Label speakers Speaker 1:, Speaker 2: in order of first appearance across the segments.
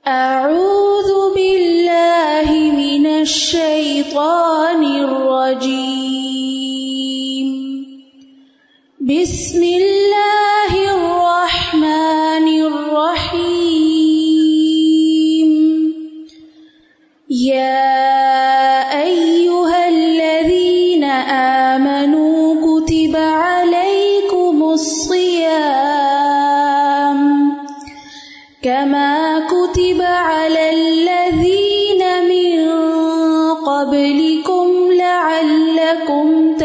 Speaker 1: أعوذ بالله من الشيطان الرجيم بسم الله الرحمن الرحيم يا أيها الذين آمنوا كتب عليكم الصيام كما كتب على الذين من قبلكم لعلكم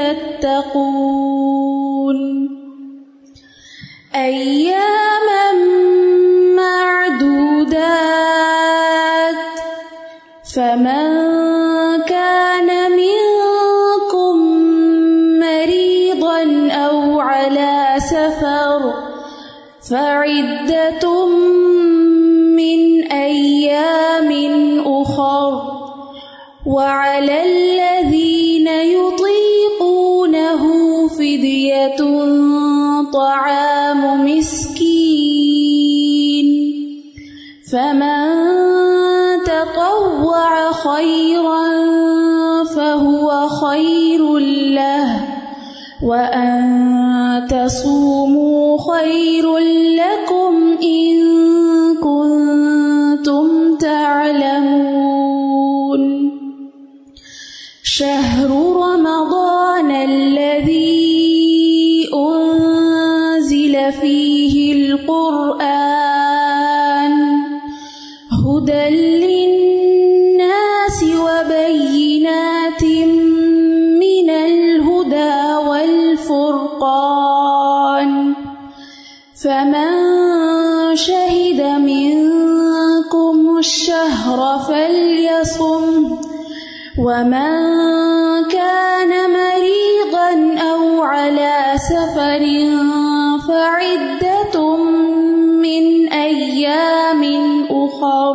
Speaker 1: تتقون أياما معدودات فمن كان منكم مريضا أو على سفر فعدة من أيام أخر وعلى الذين يطيقونه فدية طعام مسكين فمن تطوع خيرا فهو خير له وأن تصوموا خير لكم إن كنتم تعلمون شهر رمضان الذي أنزل فيه القرآن هدى للناس وبينات من الهدى والفرقان فمن شهد منكم الشهر فليصم ومن كان مريضا أو على سفر فعدة من أيام أخر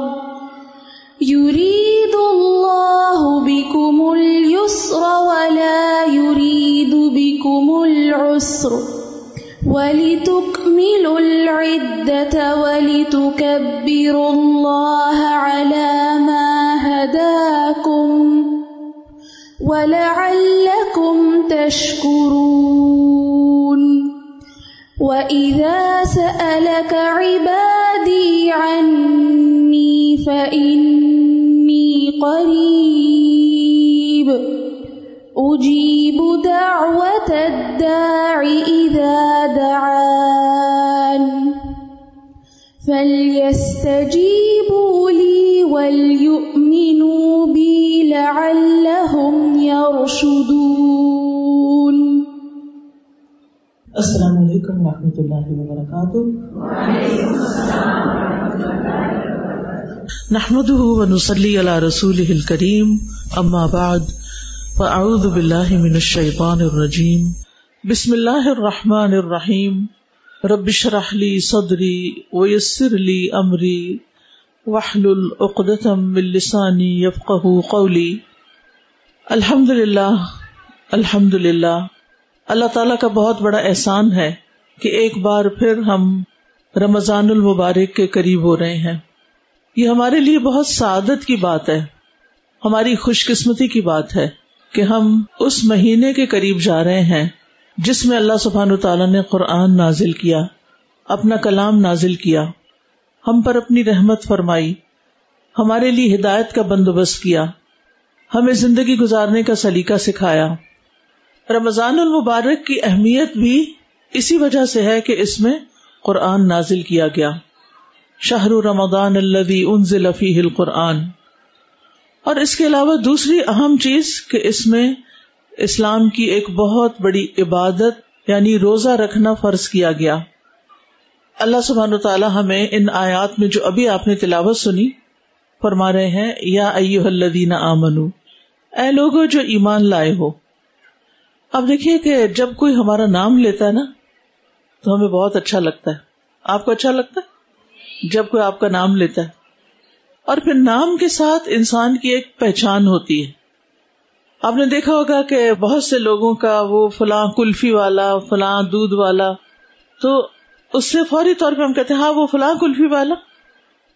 Speaker 1: يريد الله بكم اليسر ولا يريد بكم العسر ولتكملوا العدة ولتكبروا الله على ما هداكم ولعلكم تشكرون وإذا سألك عبادي عني فإني قريب أجيب دعوة الداع إذا دعان فليستجيبوا لي وليؤمنوا بي لعلهم يرشدون.
Speaker 2: السلام علیکم ورحمۃ اللہ وبرکاتہ.
Speaker 3: وعلیکم السلام ورحمۃ اللہ وبرکاتہ.
Speaker 2: نحمده ونصلی علی رسولہ الکریم. اما بعد فاعوذ باللہ من الشیطان الرجیم. بسم اللہ الرحمن الرحیم. رب اشرح لی صدری ویسر لی امری واحلل عقدۃ من لسانی یفقہوا قولی. الحمد للہ اللہ تعالیٰ کا بہت بڑا احسان ہے کہ ایک بار پھر ہم رمضان المبارک کے قریب ہو رہے ہیں. یہ ہمارے لیے بہت سعادت کی بات ہے، ہماری خوش قسمتی کی بات ہے کہ ہم اس مہینے کے قریب جا رہے ہیں جس میں اللہ سبحانہ تعالیٰ نے قرآن نازل کیا، اپنا کلام نازل کیا، ہم پر اپنی رحمت فرمائی، ہمارے لیے ہدایت کا بندوبست کیا، ہمیں زندگی گزارنے کا سلیقہ سکھایا. رمضان المبارک کی اہمیت بھی اسی وجہ سے ہے کہ اس میں قرآن نازل کیا گیا. شہر رمضان الذی انزل فیہ القرآن. اور اس کے علاوہ دوسری اہم چیز کہ اس میں اسلام کی ایک بہت بڑی عبادت یعنی روزہ رکھنا فرض کیا گیا. اللہ سبحانہ وتعالی ہمیں ان آیات میں جو ابھی آپ نے تلاوت سنی فرما رہے ہیں یا ایھا الذین آمنو، اے لوگو جو ایمان لائے ہو. اب دیکھیے کہ جب کوئی ہمارا نام لیتا ہے نا تو ہمیں بہت اچھا لگتا ہے. آپ کو اچھا لگتا ہے جب کوئی آپ کا نام لیتا ہے؟ اور پھر نام کے ساتھ انسان کی ایک پہچان ہوتی ہے. آپ نے دیکھا ہوگا کہ بہت سے لوگوں کا وہ فلاں کلفی والا، فلاں دودھ والا، تو اس سے فوری طور پہ ہم کہتے ہیں ہاں وہ فلاں کلفی والا.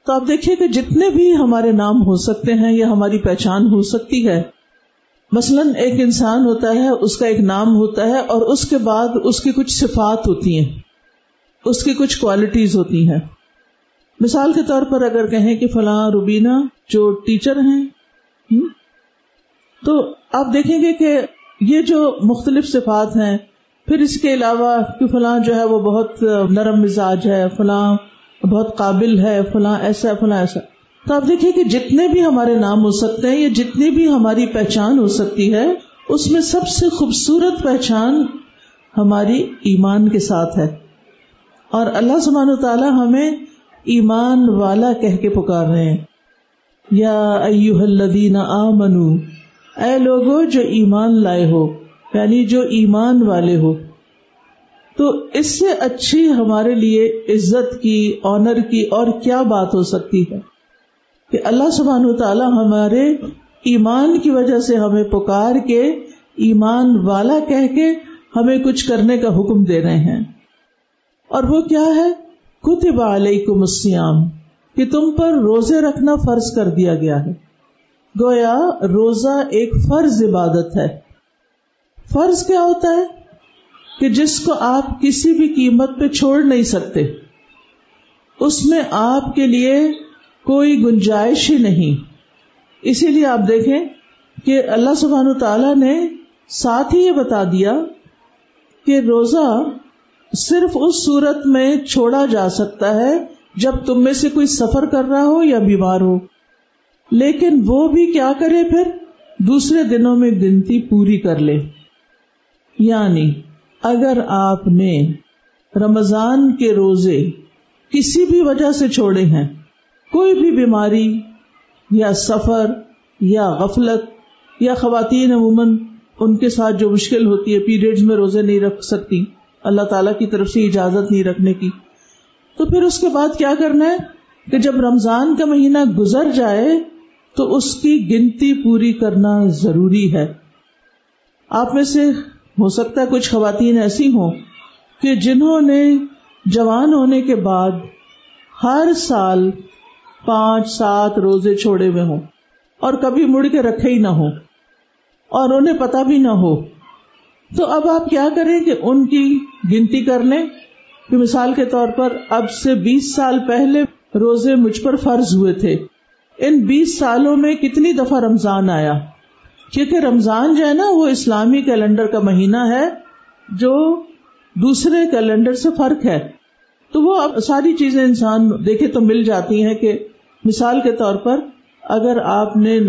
Speaker 2: تو آپ دیکھیے کہ جتنے بھی ہمارے نام ہو سکتے ہیں یا ہماری پہچان ہو سکتی ہے، مثلاً ایک انسان ہوتا ہے، اس کا ایک نام ہوتا ہے اور اس کے بعد اس کی کچھ صفات ہوتی ہیں، اس کی کچھ کوالٹیز ہوتی ہیں. مثال کے طور پر اگر کہیں کہ فلاں روبینہ جو ٹیچر ہیں، تو آپ دیکھیں گے کہ یہ جو مختلف صفات ہیں، پھر اس کے علاوہ کہ فلاں جو ہے وہ بہت نرم مزاج ہے، فلاں بہت قابل ہے، فلاں ایسا فلاں ایسا. تو آپ دیکھیں کہ جتنے بھی ہمارے نام ہو سکتے ہیں یا جتنی بھی ہماری پہچان ہو سکتی ہے، اس میں سب سے خوبصورت پہچان ہماری ایمان کے ساتھ ہے. اور اللہ سبحانہ وتعالی ہمیں ایمان والا کہہ کے پکار رہے ہیں. یا ایھا الذین آمنو، اے لوگو جو ایمان لائے ہو، یعنی جو ایمان والے ہو. تو اس سے اچھی ہمارے لیے عزت کی، آنر کی اور کیا بات ہو سکتی ہے کہ اللہ سبحانہ وتعالی ہمارے ایمان کی وجہ سے ہمیں پکار کے ایمان والا کہہ کے ہمیں کچھ کرنے کا حکم دے رہے ہیں. اور وہ کیا ہے؟ کتب علیکم الصیام، کہ تم پر روزے رکھنا فرض کر دیا گیا ہے. گویا روزہ ایک فرض عبادت ہے. فرض کیا ہوتا ہے؟ کہ جس کو آپ کسی بھی قیمت پہ چھوڑ نہیں سکتے، اس میں آپ کے لیے کوئی گنجائش ہی نہیں. اسی لیے آپ دیکھیں کہ اللہ سبحانہ تعالیٰ نے ساتھ ہی یہ بتا دیا کہ روزہ صرف اس صورت میں چھوڑا جا سکتا ہے جب تم میں سے کوئی سفر کر رہا ہو یا بیمار ہو. لیکن وہ بھی کیا کرے؟ پھر دوسرے دنوں میں گنتی پوری کر لے. یعنی اگر آپ نے رمضان کے روزے کسی بھی وجہ سے چھوڑے ہیں، کوئی بھی بیماری یا سفر یا غفلت، یا خواتین عموماً ان کے ساتھ جو مشکل ہوتی ہے، پیریڈز میں روزے نہیں رکھ سکتی، اللہ تعالیٰ کی طرف سے اجازت نہیں رکھنے کی، تو پھر اس کے بعد کیا کرنا ہے کہ جب رمضان کا مہینہ گزر جائے تو اس کی گنتی پوری کرنا ضروری ہے. آپ میں سے ہو سکتا ہے کچھ خواتین ایسی ہوں کہ جنہوں نے جوان ہونے کے بعد ہر سال 5-7 روزے چھوڑے ہوئے ہوں اور کبھی مڑ کے رکھے ہی نہ ہوں اور انہیں پتہ بھی نہ ہو. تو اب آپ کیا کریں کہ ان کی گنتی کر لیں کہ مثال کے طور پر اب سے 20 سال پہلے روزے مجھ پر فرض ہوئے تھے. ان 20 سالوں میں کتنی دفعہ رمضان آیا؟ کیونکہ رمضان جو ہے نا وہ اسلامی کیلنڈر کا مہینہ ہے جو دوسرے کیلنڈر سے فرق ہے. تو وہ اب ساری چیزیں انسان دیکھے تو مل جاتی ہیں کہ مثال کے طور پر اگر آپ نے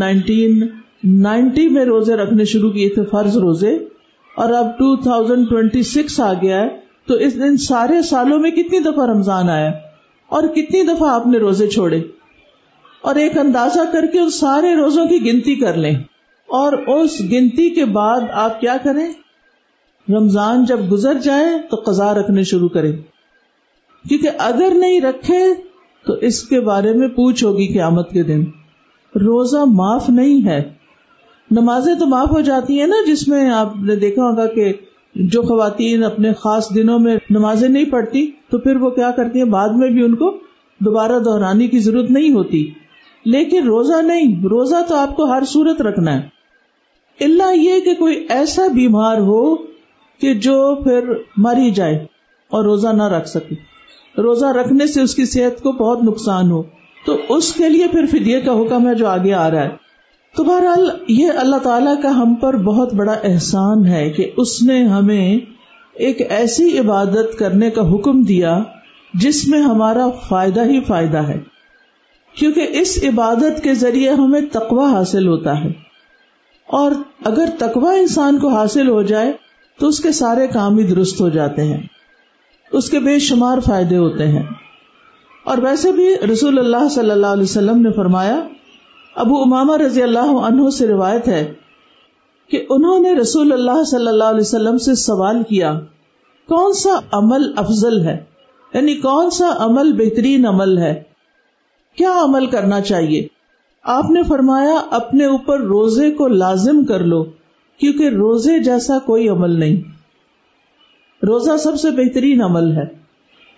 Speaker 2: 1990 میں روزے رکھنے شروع کیے تھے فرض روزے، اور اب 2026 آ گیا ہے، تو ان سارے سالوں میں کتنی دفعہ رمضان آیا اور کتنی دفعہ آپ نے روزے چھوڑے، اور ایک اندازہ کر کے ان سارے روزوں کی گنتی کر لیں. اور اس گنتی کے بعد آپ کیا کریں؟ رمضان جب گزر جائے تو قضا رکھنے شروع کریں، کیونکہ اگر نہیں رکھے تو اس کے بارے میں پوچھ ہوگی قیامت کے دن. روزہ معاف نہیں ہے. نمازیں تو معاف ہو جاتی ہیں نا، جس میں آپ نے دیکھا ہوگا کہ جو خواتین اپنے خاص دنوں میں نمازیں نہیں پڑھتی تو پھر وہ کیا کرتی ہیں، بعد میں بھی ان کو دوبارہ دہرانے کی ضرورت نہیں ہوتی. لیکن روزہ نہیں، روزہ تو آپ کو ہر صورت رکھنا ہے، الا یہ کہ کوئی ایسا بیمار ہو کہ جو پھر مر ہی جائے اور روزہ نہ رکھ سکے، روزہ رکھنے سے اس کی صحت کو بہت نقصان ہو، تو اس کے لیے پھر فدیے کا حکم ہے جو آگے آ رہا ہے. تو بہرحال یہ اللہ تعالیٰ کا ہم پر بہت بڑا احسان ہے کہ اس نے ہمیں ایک ایسی عبادت کرنے کا حکم دیا جس میں ہمارا فائدہ ہی فائدہ ہے، کیونکہ اس عبادت کے ذریعے ہمیں تقویٰ حاصل ہوتا ہے، اور اگر تقویٰ انسان کو حاصل ہو جائے تو اس کے سارے کام ہی درست ہو جاتے ہیں، اس کے بے شمار فائدے ہوتے ہیں. اور ویسے بھی رسول اللہ صلی اللہ علیہ وسلم نے فرمایا، ابو امامہ رضی اللہ عنہ سے روایت ہے کہ انہوں نے رسول اللہ صلی اللہ علیہ وسلم سے سوال کیا، کون سا عمل افضل ہے، یعنی کون سا عمل بہترین عمل ہے، کیا عمل کرنا چاہیے؟ آپ نے فرمایا، اپنے اوپر روزے کو لازم کر لو، کیونکہ روزے جیسا کوئی عمل نہیں. روزہ سب سے بہترین عمل ہے.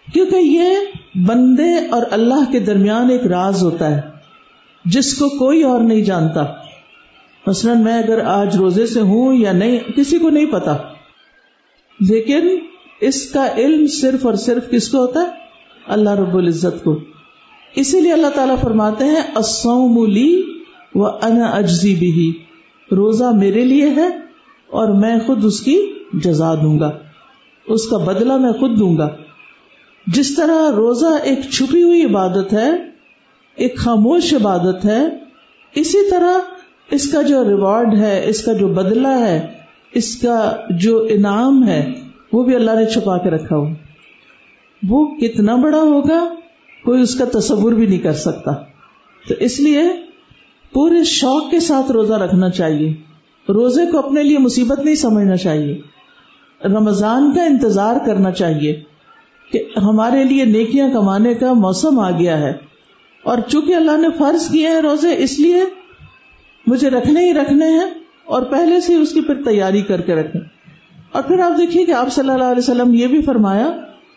Speaker 2: کیونکہ یہ بندے اور اللہ کے درمیان ایک راز ہوتا ہے جس کو کوئی اور نہیں جانتا. مثلا میں اگر آج روزے سے ہوں یا نہیں کسی کو نہیں پتا، لیکن اس کا علم صرف اور صرف کس کو ہوتا ہے؟ اللہ رب العزت کو. اسی لیے اللہ تعالیٰ فرماتے ہیں الصوم لی وانا اجزی بہ، روزہ میرے لیے ہے اور میں خود اس کی جزا دوں گا، اس کا بدلہ میں خود دوں گا. جس طرح روزہ ایک چھپی ہوئی عبادت ہے، ایک خاموش عبادت ہے، اسی طرح اس کا جو ریوارڈ ہے، اس کا جو بدلہ ہے، اس کا جو انعام ہے، وہ بھی اللہ نے چھپا کے رکھا ہو. وہ کتنا بڑا ہوگا کوئی اس کا تصور بھی نہیں کر سکتا. تو اس لیے پورے شوق کے ساتھ روزہ رکھنا چاہیے. روزے کو اپنے لیے مصیبت نہیں سمجھنا چاہیے. رمضان کا انتظار کرنا چاہیے کہ ہمارے لیے نیکیاں کمانے کا موسم آ گیا ہے، اور چونکہ اللہ نے فرض کیے ہیں روزے، اس لیے مجھے رکھنے ہی رکھنے ہیں، اور پہلے سے اس کی پھر تیاری کر کے رکھیں. اور پھر آپ دیکھیے کہ آپ صلی اللہ علیہ وسلم یہ بھی فرمایا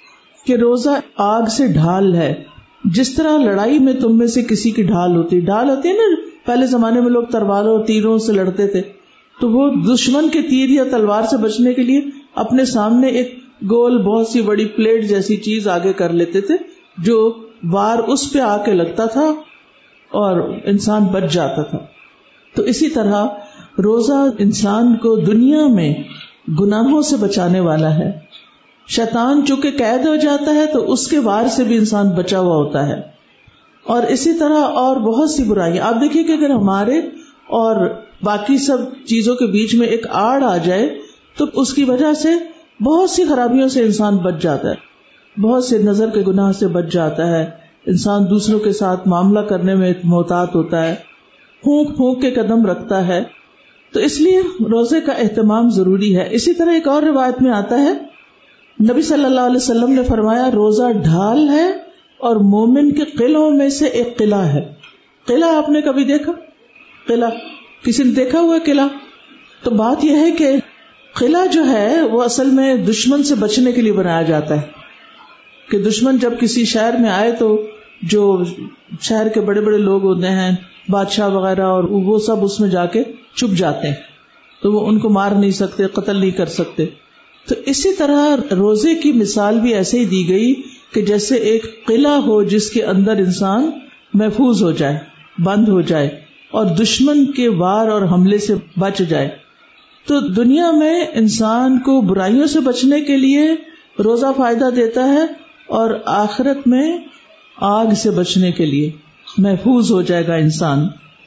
Speaker 2: کہ روزہ آگ سے ڈھال ہے. جس طرح لڑائی میں تم میں سے کسی کی ڈھال ہوتی ہے نا، پہلے زمانے میں لوگ تلواروں اور تیروں سے لڑتے تھے، تو وہ دشمن کے تیر یا تلوار سے بچنے کے لیے اپنے سامنے ایک گول بہت سی بڑی پلیٹ جیسی چیز آگے کر لیتے تھے، جو وار اس پہ آ کے لگتا تھا اور انسان بچ جاتا تھا. تو اسی طرح روزہ انسان کو دنیا میں گناہوں سے بچانے والا ہے. شیطان چونکہ قید ہو جاتا ہے تو اس کے وار سے بھی انسان بچا ہوا ہوتا ہے. اور اسی طرح اور بہت سی برائیاں. آپ دیکھیے کہ اگر ہمارے اور باقی سب چیزوں کے بیچ میں ایک آڑ آ جائے تو اس کی وجہ سے بہت سی خرابیوں سے انسان بچ جاتا ہے، بہت سے نظر کے گناہ سے بچ جاتا ہے. انسان دوسروں کے ساتھ معاملہ کرنے میں محتاط ہوتا ہے، پھونک پھونک کے قدم رکھتا ہے. تو اس لیے روزے کا اہتمام ضروری ہے. اسی طرح ایک اور روایت میں آتا ہے، نبی صلی اللہ علیہ وسلم نے فرمایا روزہ ڈھال ہے اور مومن کے قلعوں میں سے ایک قلعہ ہے. قلعہ آپ نے کبھی دیکھا؟ قلعہ کسی نے دیکھا ہوا قلعہ؟ تو بات یہ ہے کہ قلعہ جو ہے وہ اصل میں دشمن سے بچنے کے لیے بنایا جاتا ہے کہ دشمن جب کسی شہر میں آئے تو جو شہر کے بڑے بڑے لوگ ہوتے ہیں، بادشاہ وغیرہ، اور وہ سب اس میں جا کے چھپ جاتے ہیں، تو وہ ان کو مار نہیں سکتے، قتل نہیں کر سکتے. تو اسی طرح روزے کی مثال بھی ایسے ہی دی گئی کہ جیسے ایک قلعہ ہو جس کے اندر انسان محفوظ ہو جائے، بند ہو جائے اور دشمن کے وار اور حملے سے بچ جائے. تو دنیا میں انسان کو برائیوں سے بچنے کے لیے روزہ فائدہ دیتا ہے، اور آخرت میں آگ سے بچنے کے لیے محفوظ ہو جائے گا انسان.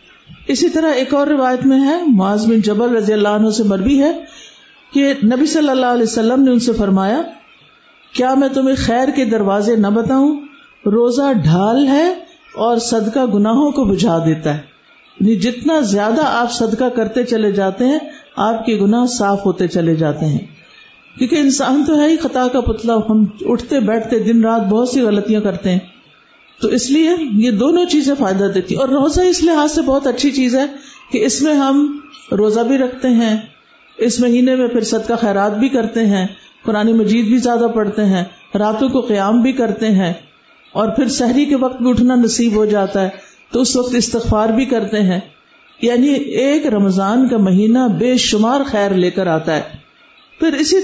Speaker 2: اسی طرح ایک اور روایت میں ہے، معاذ بن جبل رضی اللہ عنہ سے مروی ہے کہ نبی صلی اللہ علیہ وسلم نے ان سے فرمایا، کیا میں تمہیں خیر کے دروازے نہ بتاؤں؟ روزہ ڈھال ہے اور صدقہ گناہوں کو بجھا دیتا ہے. یعنی جتنا زیادہ آپ صدقہ کرتے چلے جاتے ہیں آپ کے گناہ صاف ہوتے چلے جاتے ہیں، کیونکہ انسان تو ہے ہی خطا کا پتلا. ہم اٹھتے بیٹھتے دن رات بہت سی غلطیاں کرتے ہیں. تو اس لیے یہ دونوں چیزیں فائدہ دیتی. اور روزہ اس لحاظ سے بہت اچھی چیز ہے کہ اس میں ہم روزہ بھی رکھتے ہیں، اس مہینے میں پھر صدقہ خیرات بھی کرتے ہیں، قرآن مجید بھی زیادہ پڑھتے ہیں، راتوں کو قیام بھی کرتے ہیں، اور پھر سحری کے وقت بھی اٹھنا نصیب ہو جاتا ہے تو اس وقت استغفار بھی کرتے ہیں. یعنی ایک رمضان کا مہینہ بے شمار خیر لے کر آتا ہے. پھر اسی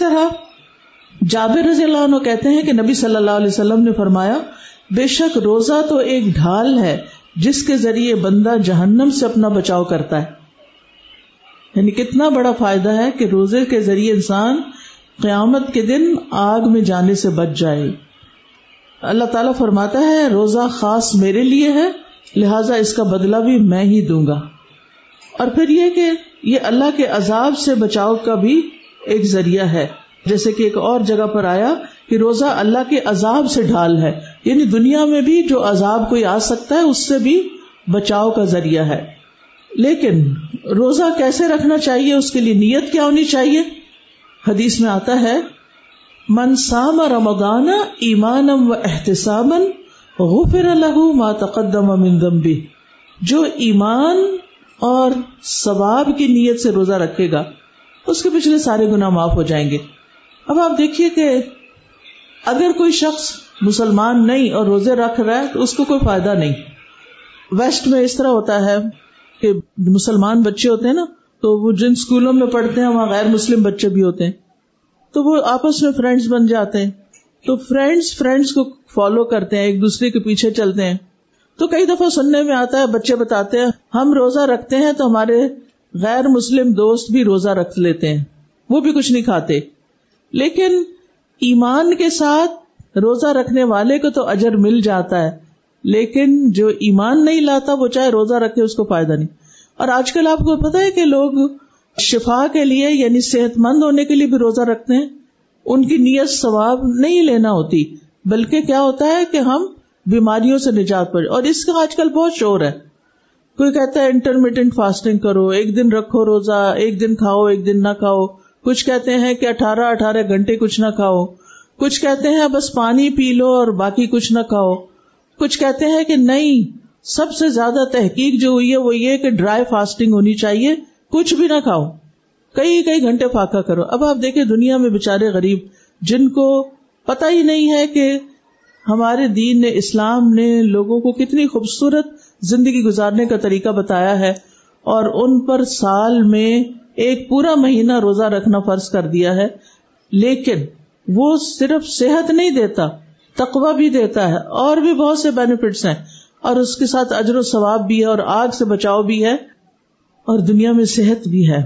Speaker 2: طرح جابر رضی اللہ عنہ کہتے ہیں کہ نبی صلی اللہ علیہ وسلم نے فرمایا، بے شک روزہ تو ایک ڈھال ہے جس کے ذریعے بندہ جہنم سے اپنا بچاؤ کرتا ہے. یعنی کتنا بڑا فائدہ ہے کہ روزے کے ذریعے انسان قیامت کے دن آگ میں جانے سے بچ جائے. اللہ تعالیٰ فرماتا ہے روزہ خاص میرے لیے ہے، لہٰذا اس کا بدلہ بھی میں ہی دوں گا. اور پھر یہ کہ یہ اللہ کے عذاب سے بچاؤ کا بھی ایک ذریعہ ہے، جیسے کہ ایک اور جگہ پر آیا کہ روزہ اللہ کے عذاب سے ڈھال ہے، یعنی دنیا میں بھی جو عذاب کوئی آ سکتا ہے اس سے بھی بچاؤ کا ذریعہ ہے. لیکن روزہ کیسے رکھنا چاہیے، اس کے لیے نیت کیا ہونی چاہیے؟ حدیث میں آتا ہے، من صام رمضان ایمانا و احتسابا غفر له ما تقدم من ذنبه. جو ایمان اور ثواب کی نیت سے روزہ رکھے گا اس کے پچھلے سارے گناہ معاف ہو جائیں گے. اب آپ دیکھیے کہ اگر کوئی شخص مسلمان نہیں اور روزے رکھ رہا ہے تو اس کو کوئی فائدہ نہیں. ویسٹ میں اس طرح ہوتا ہے کہ مسلمان بچے ہوتے ہیں نا, تو وہ جن اسکولوں میں پڑھتے ہیں وہاں غیر مسلم بچے بھی ہوتے ہیں, تو وہ آپس میں فرینڈز بن جاتے ہیں, تو فرینڈز کو فالو کرتے ہیں, ایک دوسرے کے پیچھے چلتے ہیں. تو کئی دفعہ سننے میں آتا ہے, بچے بتاتے ہیں ہم روزہ رکھتے ہیں تو ہمارے غیر مسلم دوست بھی روزہ رکھ لیتے ہیں, وہ بھی کچھ نہیں کھاتے. لیکن ایمان کے ساتھ روزہ رکھنے والے کو تو اجر مل جاتا ہے, لیکن جو ایمان نہیں لاتا وہ چاہے روزہ رکھے اس کو فائدہ نہیں. اور آج کل آپ کو پتا ہے کہ لوگ شفا کے لیے یعنی صحت مند ہونے کے لیے بھی روزہ رکھتے ہیں. ان کی نیت ثواب نہیں لینا ہوتی, بلکہ کیا ہوتا ہے کہ ہم بیماریوں سے نجات پائیں. اور اس کا آج کل بہت شور ہے. کوئی کہتا ہے انٹرمیٹنٹ فاسٹنگ کرو, ایک دن رکھو روزہ, ایک دن کھاؤ ایک دن نہ کھاؤ. کچھ کہتے ہیں کہ 18 گھنٹے کچھ نہ کھاؤ. کچھ کہتے ہیں بس پانی پی لو اور باقی کچھ نہ کھاؤ. کچھ کہتے ہیں کہ نہیں, سب سے زیادہ تحقیق جو ہوئی ہے وہ یہ کہ ڈرائی فاسٹنگ ہونی چاہیے, کچھ بھی نہ کھاؤ, کئی گھنٹے فاقہ کرو. اب آپ دیکھیں دنیا میں بےچارے غریب جن کو پتہ ہی نہیں ہے کہ ہمارے دین نے, اسلام نے لوگوں کو کتنی خوبصورت زندگی گزارنے کا طریقہ بتایا ہے, اور ان پر سال میں ایک پورا مہینہ روزہ رکھنا فرض کر دیا ہے. لیکن وہ صرف صحت نہیں دیتا, تقوی بھی دیتا ہے, اور بھی بہت سے بینیفٹس ہیں, اور اس کے ساتھ اجر و ثواب بھی ہے, اور آگ سے بچاؤ بھی ہے, اور دنیا میں صحت بھی ہے.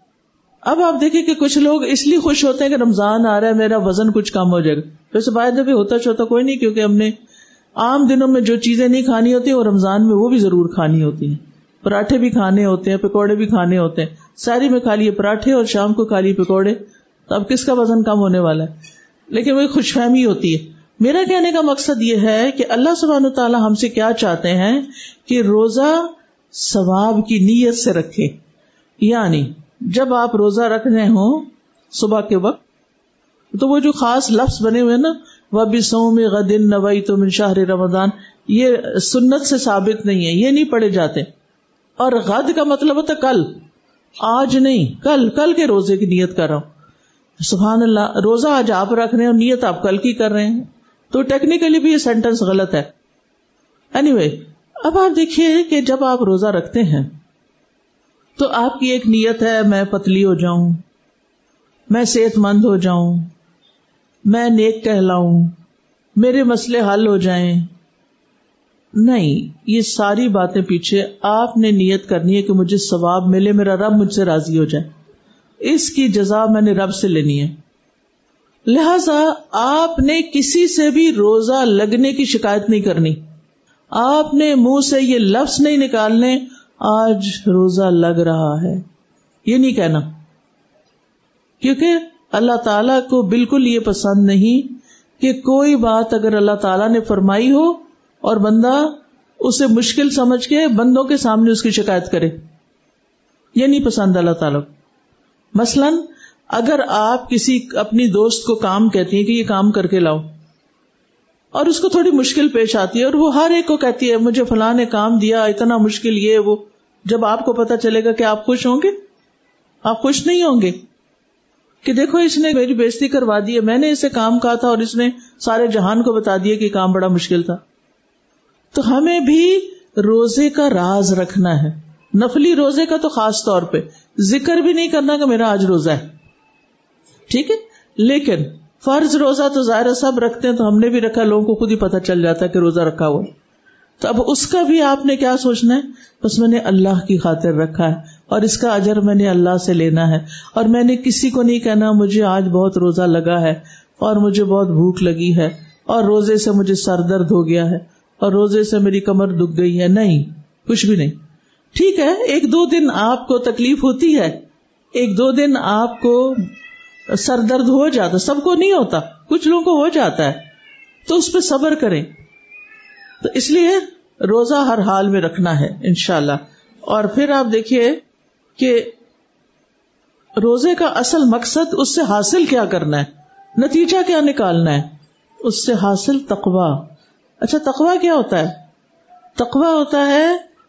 Speaker 2: اب آپ دیکھیں کہ کچھ لوگ اس لیے خوش ہوتے ہیں کہ رمضان آ رہا ہے, میرا وزن کچھ کم ہو جائے گا. ویسے باہر بھی ہوتا چھوتا کوئی نہیں, کیونکہ ہم نے عام دنوں میں جو چیزیں نہیں کھانی ہوتی وہ رمضان میں وہ بھی ضرور کھانی ہوتی ہیں. پراٹھے بھی کھانے ہوتے ہیں, پکوڑے بھی کھانے ہوتے ہیں. ساری میں کھا لیے پراٹھے اور شام کو کھا لیے پکوڑے, تو اب کس کا وزن کم ہونے والا ہے؟ لیکن وہ خوش فہمی ہوتی ہے. میرا کہنے کا مقصد یہ ہے کہ اللہ سبحانہ وتعالی ہم سے کیا چاہتے ہیں کہ روزہ ثواب کی نیت سے رکھے. یعنی جب آپ روزہ رکھ رہے ہوں صبح کے وقت, تو وہ جو خاص لفظ بنے ہوئے نا, وَبِصَوْمِ غَدٍ نَوَيْتُ مِنْ شَهْرِ رمضان, یہ سنت سے ثابت نہیں ہے, یہ نہیں پڑھے جاتے. اور غد کا مطلب ہوتا کل, آج نہیں, کل کے روزے کی نیت کر رہا ہوں. سبحان اللہ, روزہ آج آپ رکھ رہے ہیں اور نیت آپ کل کی کر رہے ہیں, تو ٹیکنیکلی بھی یہ سینٹنس غلط ہے. اینیوے, اب آپ دیکھیے کہ جب آپ روزہ رکھتے ہیں تو آپ کی ایک نیت ہے, میں پتلی ہو جاؤں, میں صحت مند ہو جاؤں, میں نیک کہلاؤں, میرے مسئلے حل ہو جائیں. نہیں, یہ ساری باتیں پیچھے آپ نے نیت کرنی ہے کہ مجھے ثواب ملے, میرا رب مجھ سے راضی ہو جائے, اس کی جزا میں نے رب سے لینی ہے. لہذا آپ نے کسی سے بھی روزہ لگنے کی شکایت نہیں کرنی. آپ نے منہ سے یہ لفظ نہیں نکالنے آج روزہ لگ رہا ہے, یہ نہیں کہنا, کیونکہ اللہ تعالیٰ کو بالکل یہ پسند نہیں کہ کوئی بات اگر اللہ تعالیٰ نے فرمائی ہو اور بندہ اسے مشکل سمجھ کے بندوں کے سامنے اس کی شکایت کرے, یہ نہیں پسند اللہ تعالیٰ کو. مثلاً اگر آپ کسی اپنی دوست کو کام کہتی ہیں کہ یہ کام کر کے لاؤ, اور اس کو تھوڑی مشکل پیش آتی ہے, اور وہ ہر ایک کو کہتی ہے مجھے فلاں نے کام دیا اتنا مشکل یہ وہ, جب آپ کو پتا چلے گا کہ آپ خوش ہوں گے؟ آپ خوش نہیں ہوں گے کہ دیکھو اس نے میری بےزتی کروا دی ہے, میں نے اسے کام کہا تھا اور اس نے سارے جہان کو بتا دیا کہ کام بڑا مشکل تھا. تو ہمیں بھی روزے کا راز رکھنا ہے. نفلی روزے کا تو خاص طور پہ ذکر بھی نہیں کرنا کہ میرا آج روزہ ہے, ٹھیک ہے, لیکن فرض روزہ تو ظاہر سب رکھتے ہیں, تو ہم نے بھی رکھا, لوگوں کو خود ہی پتہ چل جاتا ہے کہ روزہ رکھا ہوا. تو اب اس کا بھی آپ نے کیا سوچنا ہے, بس میں نے اللہ کی خاطر رکھا ہے اور اس کا اجر میں نے اللہ سے لینا ہے, اور میں نے کسی کو نہیں کہنا مجھے آج بہت روزہ لگا ہے اور مجھے بہت بھوک لگی ہے اور روزے سے مجھے سر درد ہو گیا ہے اور روزے سے میری کمر دکھ گئی ہے. نہیں, کچھ بھی نہیں. ٹھیک ہے, 1-2 دن آپ کو تکلیف ہوتی ہے, 1-2 دن آپ کو سر درد ہو جاتا, سب کو نہیں ہوتا, کچھ لوگوں کو ہو جاتا ہے, تو اس پہ صبر کریں. تو اس لیے روزہ ہر حال میں رکھنا ہے انشاءاللہ. اور پھر آپ دیکھیے کہ روزے کا اصل مقصد اس سے حاصل کیا کرنا ہے, نتیجہ کیا نکالنا ہے, اس سے حاصل تقویٰ. اچھا, تقویٰ کیا ہوتا ہے؟ تقویٰ ہوتا ہے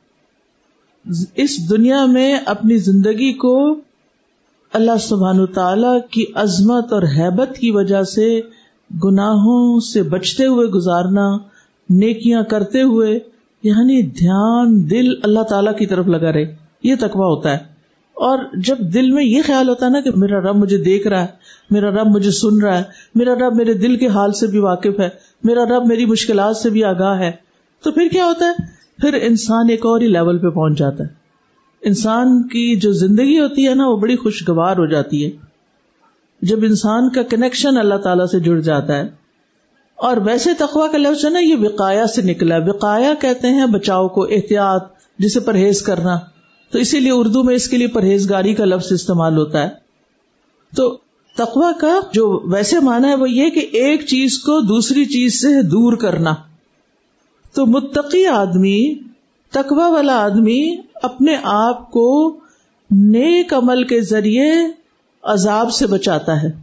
Speaker 2: اس دنیا میں اپنی زندگی کو اللہ سبحانہ تعالی کی عظمت اور ہیبت کی وجہ سے گناہوں سے بچتے ہوئے گزارنا، نیکیاں کرتے ہوئے، یعنی دھیان دل اللہ تعالیٰ کی طرف لگا رہے، یہ تقویٰ ہوتا ہے. اور جب دل میں یہ خیال ہوتا ہے نا کہ میرا رب مجھے دیکھ رہا ہے، میرا رب مجھے سن رہا ہے، میرا رب میرے دل کے حال سے بھی واقف ہے، میرا رب میری مشکلات سے بھی آگاہ ہے، تو پھر کیا ہوتا ہے؟ پھر انسان ایک اور ہی لیول پہ پہنچ جاتا ہے. انسان کی جو زندگی ہوتی ہے نا وہ بڑی خوشگوار ہو جاتی ہے جب انسان کا کنیکشن اللہ تعالیٰ سے جڑ جاتا ہے. اور ویسے تقویٰ کا لفظ ہے نا یہ وقایا سے نکلا. وقایا کہتے ہیں بچاؤ کو، احتیاط، جسے پرہیز کرنا. تو اسی لیے اردو میں اس کے لیے پرہیزگاری کا لفظ استعمال ہوتا ہے. تو تقویٰ کا جو ویسے معنی ہے وہ یہ کہ ایک چیز کو دوسری چیز سے دور کرنا. تو متقی آدمی، تقویٰ والا آدمی اپنے آپ کو نیک عمل کے ذریعے عذاب سے بچاتا ہے.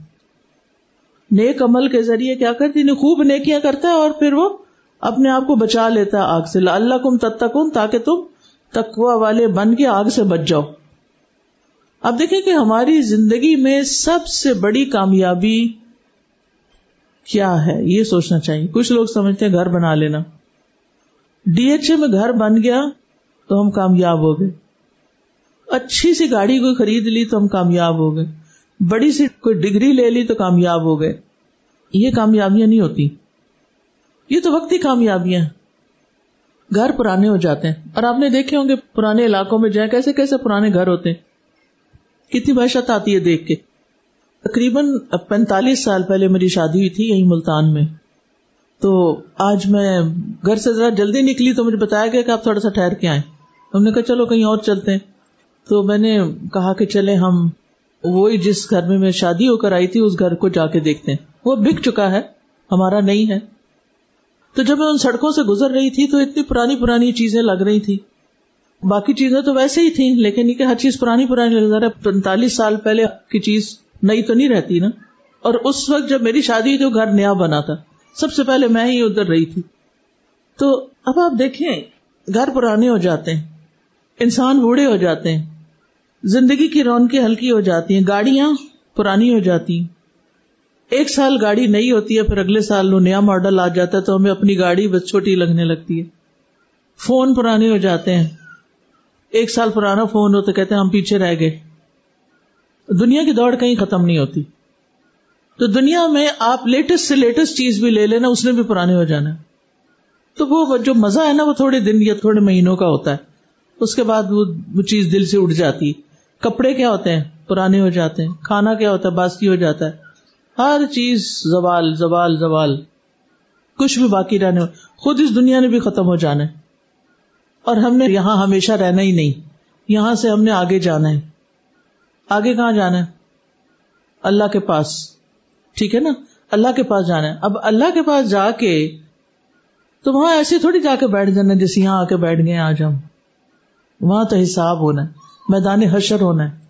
Speaker 2: نیک عمل کے ذریعے کیا کرتی ہے؟ خوب نیکیاں کرتا ہے اور پھر وہ اپنے آپ کو بچا لیتا ہے آگ سے. لعلکم تتقون، تاکہ تم تقوی والے بن کے آگ سے بچ جاؤ. اب دیکھیں کہ ہماری زندگی میں سب سے بڑی کامیابی کیا ہے، یہ سوچنا چاہیے. کچھ لوگ سمجھتے ہیں گھر بنا لینا. DHA میں گھر بن گیا تو ہم کامیاب ہو گئے. اچھی سی گاڑی کوئی خرید لی تو ہم کامیاب ہو گئے. بڑی سی کوئی ڈگری لے لی تو کامیاب ہو گئے. یہ کامیابیاں نہیں ہوتی، یہ تو وقتی کامیابیاں. گھر پرانے ہو جاتے ہیں. اور آپ نے دیکھے ہوں گے پرانے علاقوں میں جائیں کیسے کیسے پرانے گھر ہوتے ہیں، کتنی وحشت آتی ہے دیکھ کے. تقریباً 45 سال پہلے میری شادی ہوئی تھی یہیں ملتان میں. تو آج میں گھر سے ذرا جلدی نکلی تو مجھے بتایا گیا کہ آپ تھوڑا سا ٹھہر کے آئیں. ہم نے کہا چلو کہیں اور چلتے ہیں. تو میں نے کہا کہ چلے ہم وہی جس گھر میں شادی ہو کر آئی تھی اس گھر کو جا کے دیکھتے ہیں. وہ بک چکا ہے، ہمارا نہیں ہے. تو جب میں ان سڑکوں سے گزر رہی تھی تو اتنی پرانی پرانی چیزیں لگ رہی تھی. باقی چیزیں تو ویسے ہی تھیں لیکن یہ کہ ہر چیز پرانی پرانی لگ رہا ہے. 45 سال پہلے کی چیز نئی تو نہیں رہتی نا. اور اس وقت جب میری شادی تو گھر نیا بنا تھا، سب سے پہلے میں ہی ادھر رہی تھی. تو اب آپ دیکھیں گھر پرانے ہو جاتے ہیں، انسان بوڑھے ہو جاتے ہیں، زندگی کی رونقیں ہلکی ہو جاتی ہیں، گاڑیاں پرانی ہو جاتی ہیں. 1 سال گاڑی نئی ہوتی ہے، پھر اگلے سال وہ نیا ماڈل آ جاتا ہے تو ہمیں اپنی گاڑی بس چھوٹی لگنے لگتی ہے. فون پرانے ہو جاتے ہیں، 1 سال پرانا فون ہو تو کہتے ہیں ہم پیچھے رہ گئے. دنیا کی دوڑ کہیں ختم نہیں ہوتی. تو دنیا میں آپ لیٹسٹ سے لیٹسٹ چیز بھی لے لینا، اس نے بھی پرانے ہو جانا. تو وہ جو مزہ ہے نا وہ تھوڑے دن یا تھوڑے مہینوں کا ہوتا ہے، اس کے بعد وہ چیز دل سے اٹھ جاتی ہے. کپڑے کیا ہوتے ہیں؟ پرانے ہو جاتے ہیں. کھانا کیا ہوتا ہے؟ باسی ہو جاتا ہے. ہر چیز زوال زوال زوال، کچھ بھی باقی رہنے. خود اس دنیا نے بھی ختم ہو جانا ہے اور ہم نے یہاں ہمیشہ رہنا ہی نہیں. یہاں سے ہم نے آگے جانا ہے. آگے کہاں جانا ہے؟ اللہ کے پاس. ٹھیک ہے نا، اللہ کے پاس جانا ہے. اب اللہ کے پاس جا کے تو وہاں ایسے تھوڑی جا کے بیٹھ جانا جیسے یہاں آ کے بیٹھ گئے آج ہم. وہاں تو حساب ہونا ہے، میدان حشر ہونا ہے.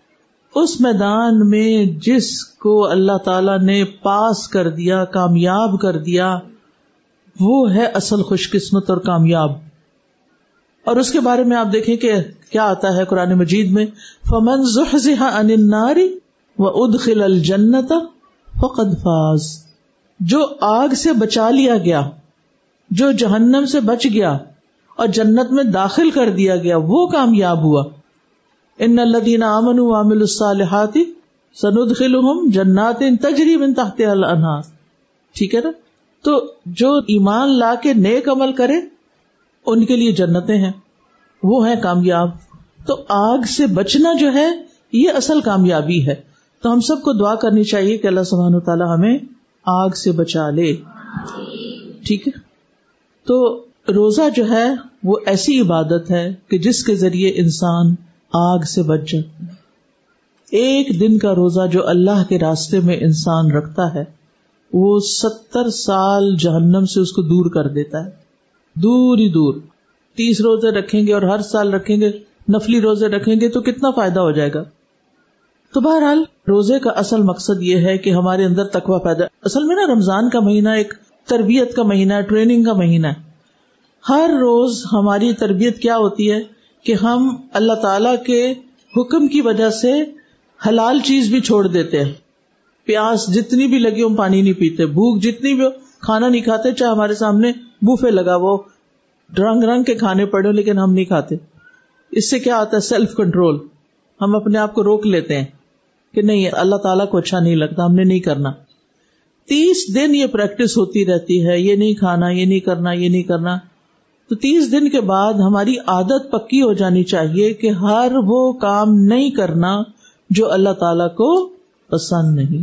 Speaker 2: اس میدان میں جس کو اللہ تعالی نے پاس کر دیا، کامیاب کر دیا، وہ ہے اصل خوش قسمت اور کامیاب. اور اس کے بارے میں آپ دیکھیں کہ کیا آتا ہے قرآن مجید میں، فَمَنْ زُحْزِحَ عَنِ النَّارِ وَأُدْخِلَ الْجَنَّةَ فَقَدْ فَازَ. جو آگ سے بچا لیا گیا، جو جہنم سے بچ گیا اور جنت میں داخل کر دیا گیا، وہ کامیاب ہوا. ان الذین آمنوا وعملوا الصالحات سندخلهم جنات تجری من تحتها الانہار. ٹھیک ہے نا. تو جو ایمان لا کے نیک عمل کرے ان کے لیے جنتیں ہیں، وہ ہیں کامیاب. تو آگ سے بچنا جو ہے یہ اصل کامیابی ہے. تو ہم سب کو دعا کرنی چاہیے کہ اللہ سبحانہ وتعالی ہمیں آگ سے بچا لے. ٹھیک ہے. تو روزہ جو ہے وہ ایسی عبادت ہے کہ جس کے ذریعے انسان آگ سے بچ جائے. ایک دن کا روزہ جو اللہ کے راستے میں انسان رکھتا ہے وہ 70 سال جہنم سے اس کو دور کر دیتا ہے. دور ہی دور. 30 روزے رکھیں گے اور ہر سال رکھیں گے، نفلی روزے رکھیں گے تو کتنا فائدہ ہو جائے گا. تو بہرحال روزے کا اصل مقصد یہ ہے کہ ہمارے اندر تقویٰ پیدا. اصل میں نا رمضان کا مہینہ ایک تربیت کا مہینہ ہے، ٹریننگ کا مہینہ ہے. ہر روز ہماری تربیت کیا ہوتی ہے کہ ہم اللہ تعالی کے حکم کی وجہ سے حلال چیز بھی چھوڑ دیتے ہیں. پیاس جتنی بھی لگی ہم پانی نہیں پیتے, بھوک جتنی بھی کھانا نہیں کھاتے, چاہے ہمارے سامنے بوفے لگا وہ رنگ رنگ کے کھانے پڑے لیکن ہم نہیں کھاتے. اس سے کیا آتا ہے؟ Self control. ہم اپنے آپ کو روک لیتے ہیں کہ نہیں اللہ تعالیٰ کو اچھا نہیں لگتا, ہم نے نہیں کرنا. 30 دن یہ پریکٹس ہوتی رہتی ہے, یہ نہیں کھانا, یہ نہیں کرنا, یہ نہیں کرنا. تو 30 دن کے بعد ہماری عادت پکی ہو جانی چاہیے کہ ہر وہ کام نہیں کرنا جو اللہ تعالیٰ کو پسند نہیں,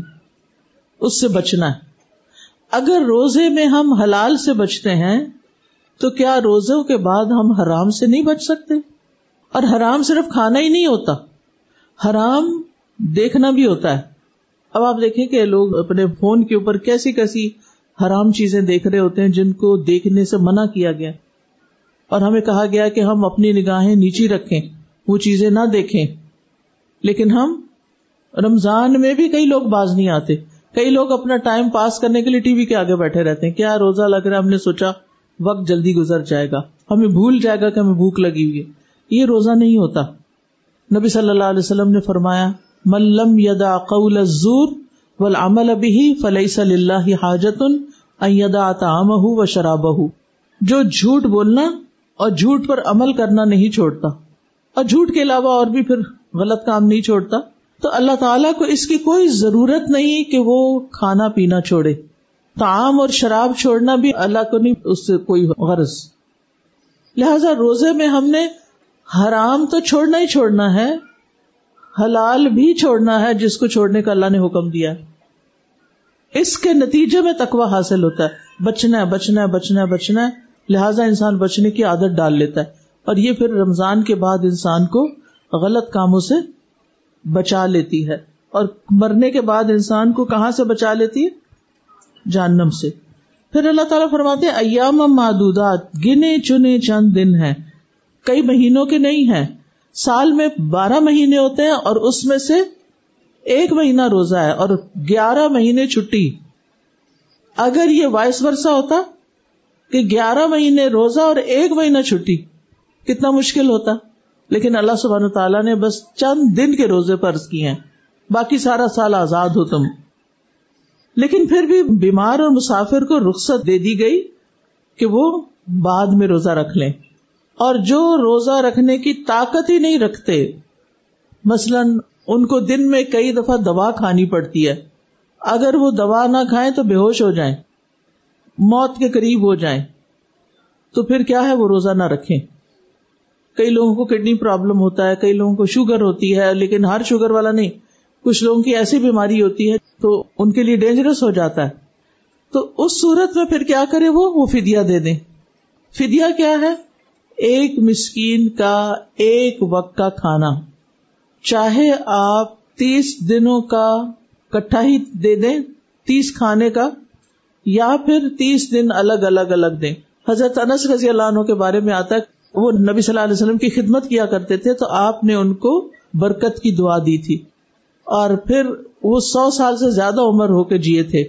Speaker 2: اس سے بچنا ہے. اگر روزے میں ہم حلال سے بچتے ہیں تو کیا روزوں کے بعد ہم حرام سے نہیں بچ سکتے؟ اور حرام صرف کھانا ہی نہیں ہوتا, حرام دیکھنا بھی ہوتا ہے. اب آپ دیکھیں کہ لوگ اپنے فون کے اوپر کیسی کیسی حرام چیزیں دیکھ رہے ہوتے ہیں جن کو دیکھنے سے منع کیا گیا, اور ہمیں کہا گیا کہ ہم اپنی نگاہیں نیچی رکھیں, وہ چیزیں نہ دیکھیں. لیکن ہم رمضان میں بھی کئی لوگ باز نہیں آتے. کئی لوگ اپنا ٹائم پاس کرنے کے لیے ٹی وی کے آگے بیٹھے رہتے ہیں. کیا روزہ لگ رہا ہے, ہم نے سوچا وقت جلدی گزر جائے گا, ہمیں بھول جائے گا کہ ہمیں بھوک لگی ہوئی ہے. یہ روزہ نہیں ہوتا. نبی صلی اللہ علیہ وسلم نے فرمایا من لم يدع قول الزور والعمل به فليس لله حاجة ان يدع طعامه وشرابه. جو جھوٹ بولنا اور جھوٹ پر عمل کرنا نہیں چھوڑتا, اور جھوٹ کے علاوہ اور بھی پھر غلط کام نہیں چھوڑتا, تو اللہ تعالیٰ کو اس کی کوئی ضرورت نہیں کہ وہ کھانا پینا چھوڑے. طعام اور شراب چھوڑنا بھی اللہ کو نہیں اس سے کوئی غرض. لہذا روزے میں ہم نے حرام تو چھوڑنا ہی چھوڑنا ہے, حلال بھی چھوڑنا ہے جس کو چھوڑنے کا اللہ نے حکم دیا ہے. اس کے نتیجے میں تقویٰ حاصل ہوتا ہے, بچنا ہے بچنا ہے بچنا ہے بچنا ہے. لہذا انسان بچنے کی عادت ڈال لیتا ہے, اور یہ پھر رمضان کے بعد انسان کو غلط کاموں سے بچا لیتی ہے, اور مرنے کے بعد انسان کو کہاں سے بچا لیتی ہے؟ جہنم سے. پھر اللہ تعالیٰ فرماتے ہیں ایام معدودات, گنے چنے چند دن ہیں, کئی مہینوں کے نہیں ہیں. سال میں 12 مہینے ہوتے ہیں اور اس میں سے 1 مہینہ روزہ ہے اور 11 مہینے چھٹی. اگر یہ وائس ورسا ہوتا کہ 11 مہینے روزہ اور 1 مہینہ چھٹی, کتنا مشکل ہوتا. لیکن اللہ سبحانہ تعالیٰ نے بس چند دن کے روزے فرض کیے ہیں, باقی سارا سال آزاد ہو تم. لیکن پھر بھی بیمار اور مسافر کو رخصت دے دی گئی کہ وہ بعد میں روزہ رکھ لیں. اور جو روزہ رکھنے کی طاقت ہی نہیں رکھتے, مثلا ان کو دن میں کئی دفعہ دوا کھانی پڑتی ہے, اگر وہ دوا نہ کھائیں تو بے ہوش ہو جائیں, موت کے قریب ہو جائیں, تو پھر کیا ہے وہ روزہ نہ رکھیں. کئی لوگوں کو کڈنی پرابلم ہوتا ہے, کئی لوگوں کو شوگر ہوتی ہے, لیکن ہر شوگر والا نہیں, کچھ لوگوں کی ایسی بیماری ہوتی ہے تو ان کے لیے ڈینجرس ہو جاتا ہے. تو اس صورت میں پھر کیا کرے وہ فدیہ دے دیں. فدیہ کیا ہے؟ 1 مسکین کا 1 وقت کا کھانا, چاہے آپ 30 دنوں کا کٹھا ہی دے دیں 30 کھانے کا, یا پھر 30 دن الگ الگ دیں. حضرت انس رضی اللہ عنہ کے بارے میں آتا ہے وہ نبی صلی اللہ علیہ وسلم کی خدمت کیا کرتے تھے, تو آپ نے ان کو برکت کی دعا دی تھی, اور پھر وہ 100 سال سے زیادہ عمر ہو کے جیے تھے.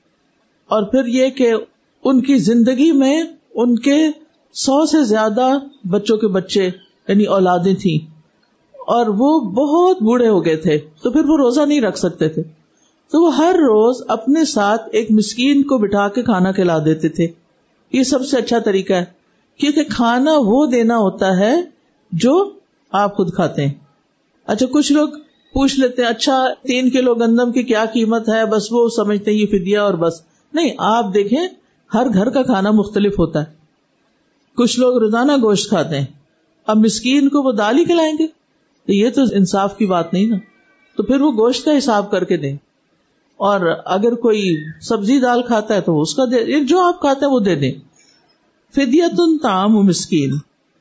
Speaker 2: اور پھر یہ کہ ان کی زندگی میں ان کے 100 سے زیادہ بچوں کے بچے یعنی اولادیں تھیں, اور وہ بہت بوڑھے ہو گئے تھے, تو پھر وہ روزہ نہیں رکھ سکتے تھے, تو وہ ہر روز اپنے ساتھ 1 مسکین کو بٹھا کے کھانا کھلا دیتے تھے. یہ سب سے اچھا طریقہ ہے, کیونکہ کھانا وہ دینا ہوتا ہے جو آپ خود کھاتے ہیں. اچھا کچھ لوگ پوچھ لیتے ہیں اچھا 3 کلو گندم کی کیا قیمت ہے, بس وہ سمجھتے ہیں یہ فدیہ اور بس. نہیں, آپ دیکھیں ہر گھر کا کھانا مختلف ہوتا ہے. کچھ لوگ روزانہ گوشت کھاتے ہیں, اب مسکین کو وہ دال ہی کھلائیں گے, تو یہ تو انصاف کی بات نہیں نا. تو پھر وہ گوشت کا حساب کر کے دیں, اور اگر کوئی سبزی دال کھاتا ہے تو اس کا دے, جو آپ کھاتے ہیں وہ دے دیں. فدیۃ طعام مسکین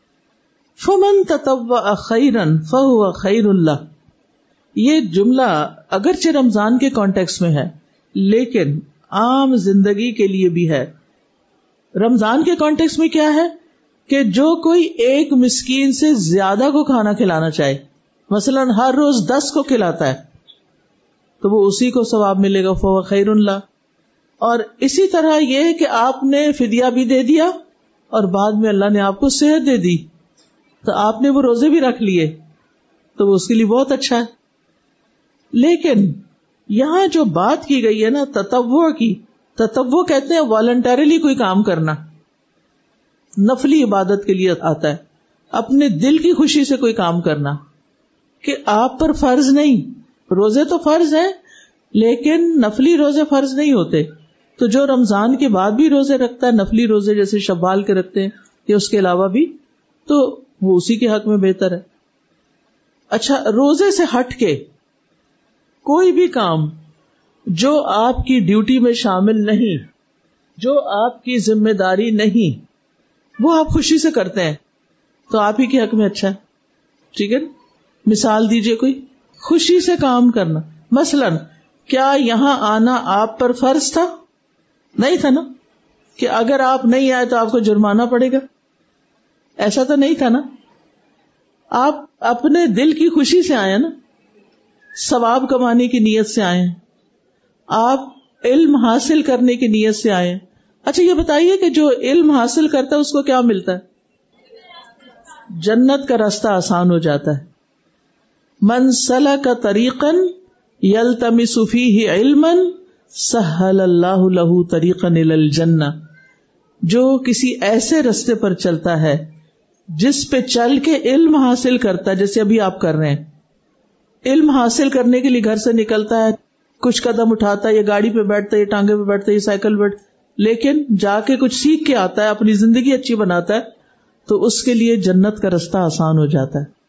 Speaker 2: فمن تطوع خیرا فہو خیر اللہ. یہ جملہ اگرچہ رمضان کے کانٹیکس میں ہے لیکن عام زندگی کے لیے بھی ہے. رمضان کے کانٹیکس میں کیا ہے کہ جو کوئی 1 مسکین سے زیادہ کو کھانا کھلانا چاہے, مثلا ہر روز 10 کو کھلاتا ہے, تو وہ اسی کو ثواب ملے گا, فہو خیر اللہ. اور اسی طرح یہ کہ آپ نے فدیہ بھی دے دیا اور بعد میں اللہ نے آپ کو صحت دے دی, تو آپ نے وہ روزے بھی رکھ لیے, تو وہ اس کے لیے بہت اچھا ہے. لیکن یہاں جو بات کی گئی ہے نا تطوع کی، تطوع کہتے ہیں والنٹریلی کوئی کام کرنا، نفلی عبادت کے لیے آتا ہے، اپنے دل کی خوشی سے کوئی کام کرنا، کہ آپ پر فرض نہیں. روزے تو فرض ہیں لیکن نفلی روزے فرض نہیں ہوتے. تو جو رمضان کے بعد بھی روزے رکھتا ہے، نفلی روزے جیسے شوال کے رکھتے ہیں یا اس کے علاوہ بھی، تو وہ اسی کے حق میں بہتر ہے. اچھا، روزے سے ہٹ کے کوئی بھی کام جو آپ کی ڈیوٹی میں شامل نہیں، جو آپ کی ذمہ داری نہیں، وہ آپ خوشی سے کرتے ہیں تو آپ ہی کے حق میں اچھا ہے. ٹھیک ہے، مثال دیجئے کوئی خوشی سے کام کرنا. مثلا کیا یہاں آنا آپ پر فرض تھا؟ نہیں تھا نا، کہ اگر آپ نہیں آئے تو آپ کو جرمانہ پڑے گا، ایسا تو نہیں تھا نا. آپ اپنے دل کی خوشی سے آئے نا، ثواب کمانے کی نیت سے آئے، آپ علم حاصل کرنے کی نیت سے آئے. اچھا یہ بتائیے کہ جو علم حاصل کرتا ہے اس کو کیا ملتا ہے؟ جنت کا راستہ آسان ہو جاتا ہے. من سلک طریقا یلتمس فیہ علما سہل اللہ لہ طریقا الی الجنہ. جو کسی ایسے راستے پر چلتا ہے جس پہ چل کے علم حاصل کرتا ہے، جیسے ابھی آپ کر رہے ہیں، علم حاصل کرنے کے لیے گھر سے نکلتا ہے، کچھ قدم اٹھاتا ہے، یا گاڑی پہ بیٹھتا ہے، یا ٹانگے پہ بیٹھتا ہے، یا سائیکل پہ، لیکن جا کے کچھ سیکھ کے آتا ہے، اپنی زندگی اچھی بناتا ہے، تو اس کے لیے جنت کا راستہ آسان ہو جاتا ہے.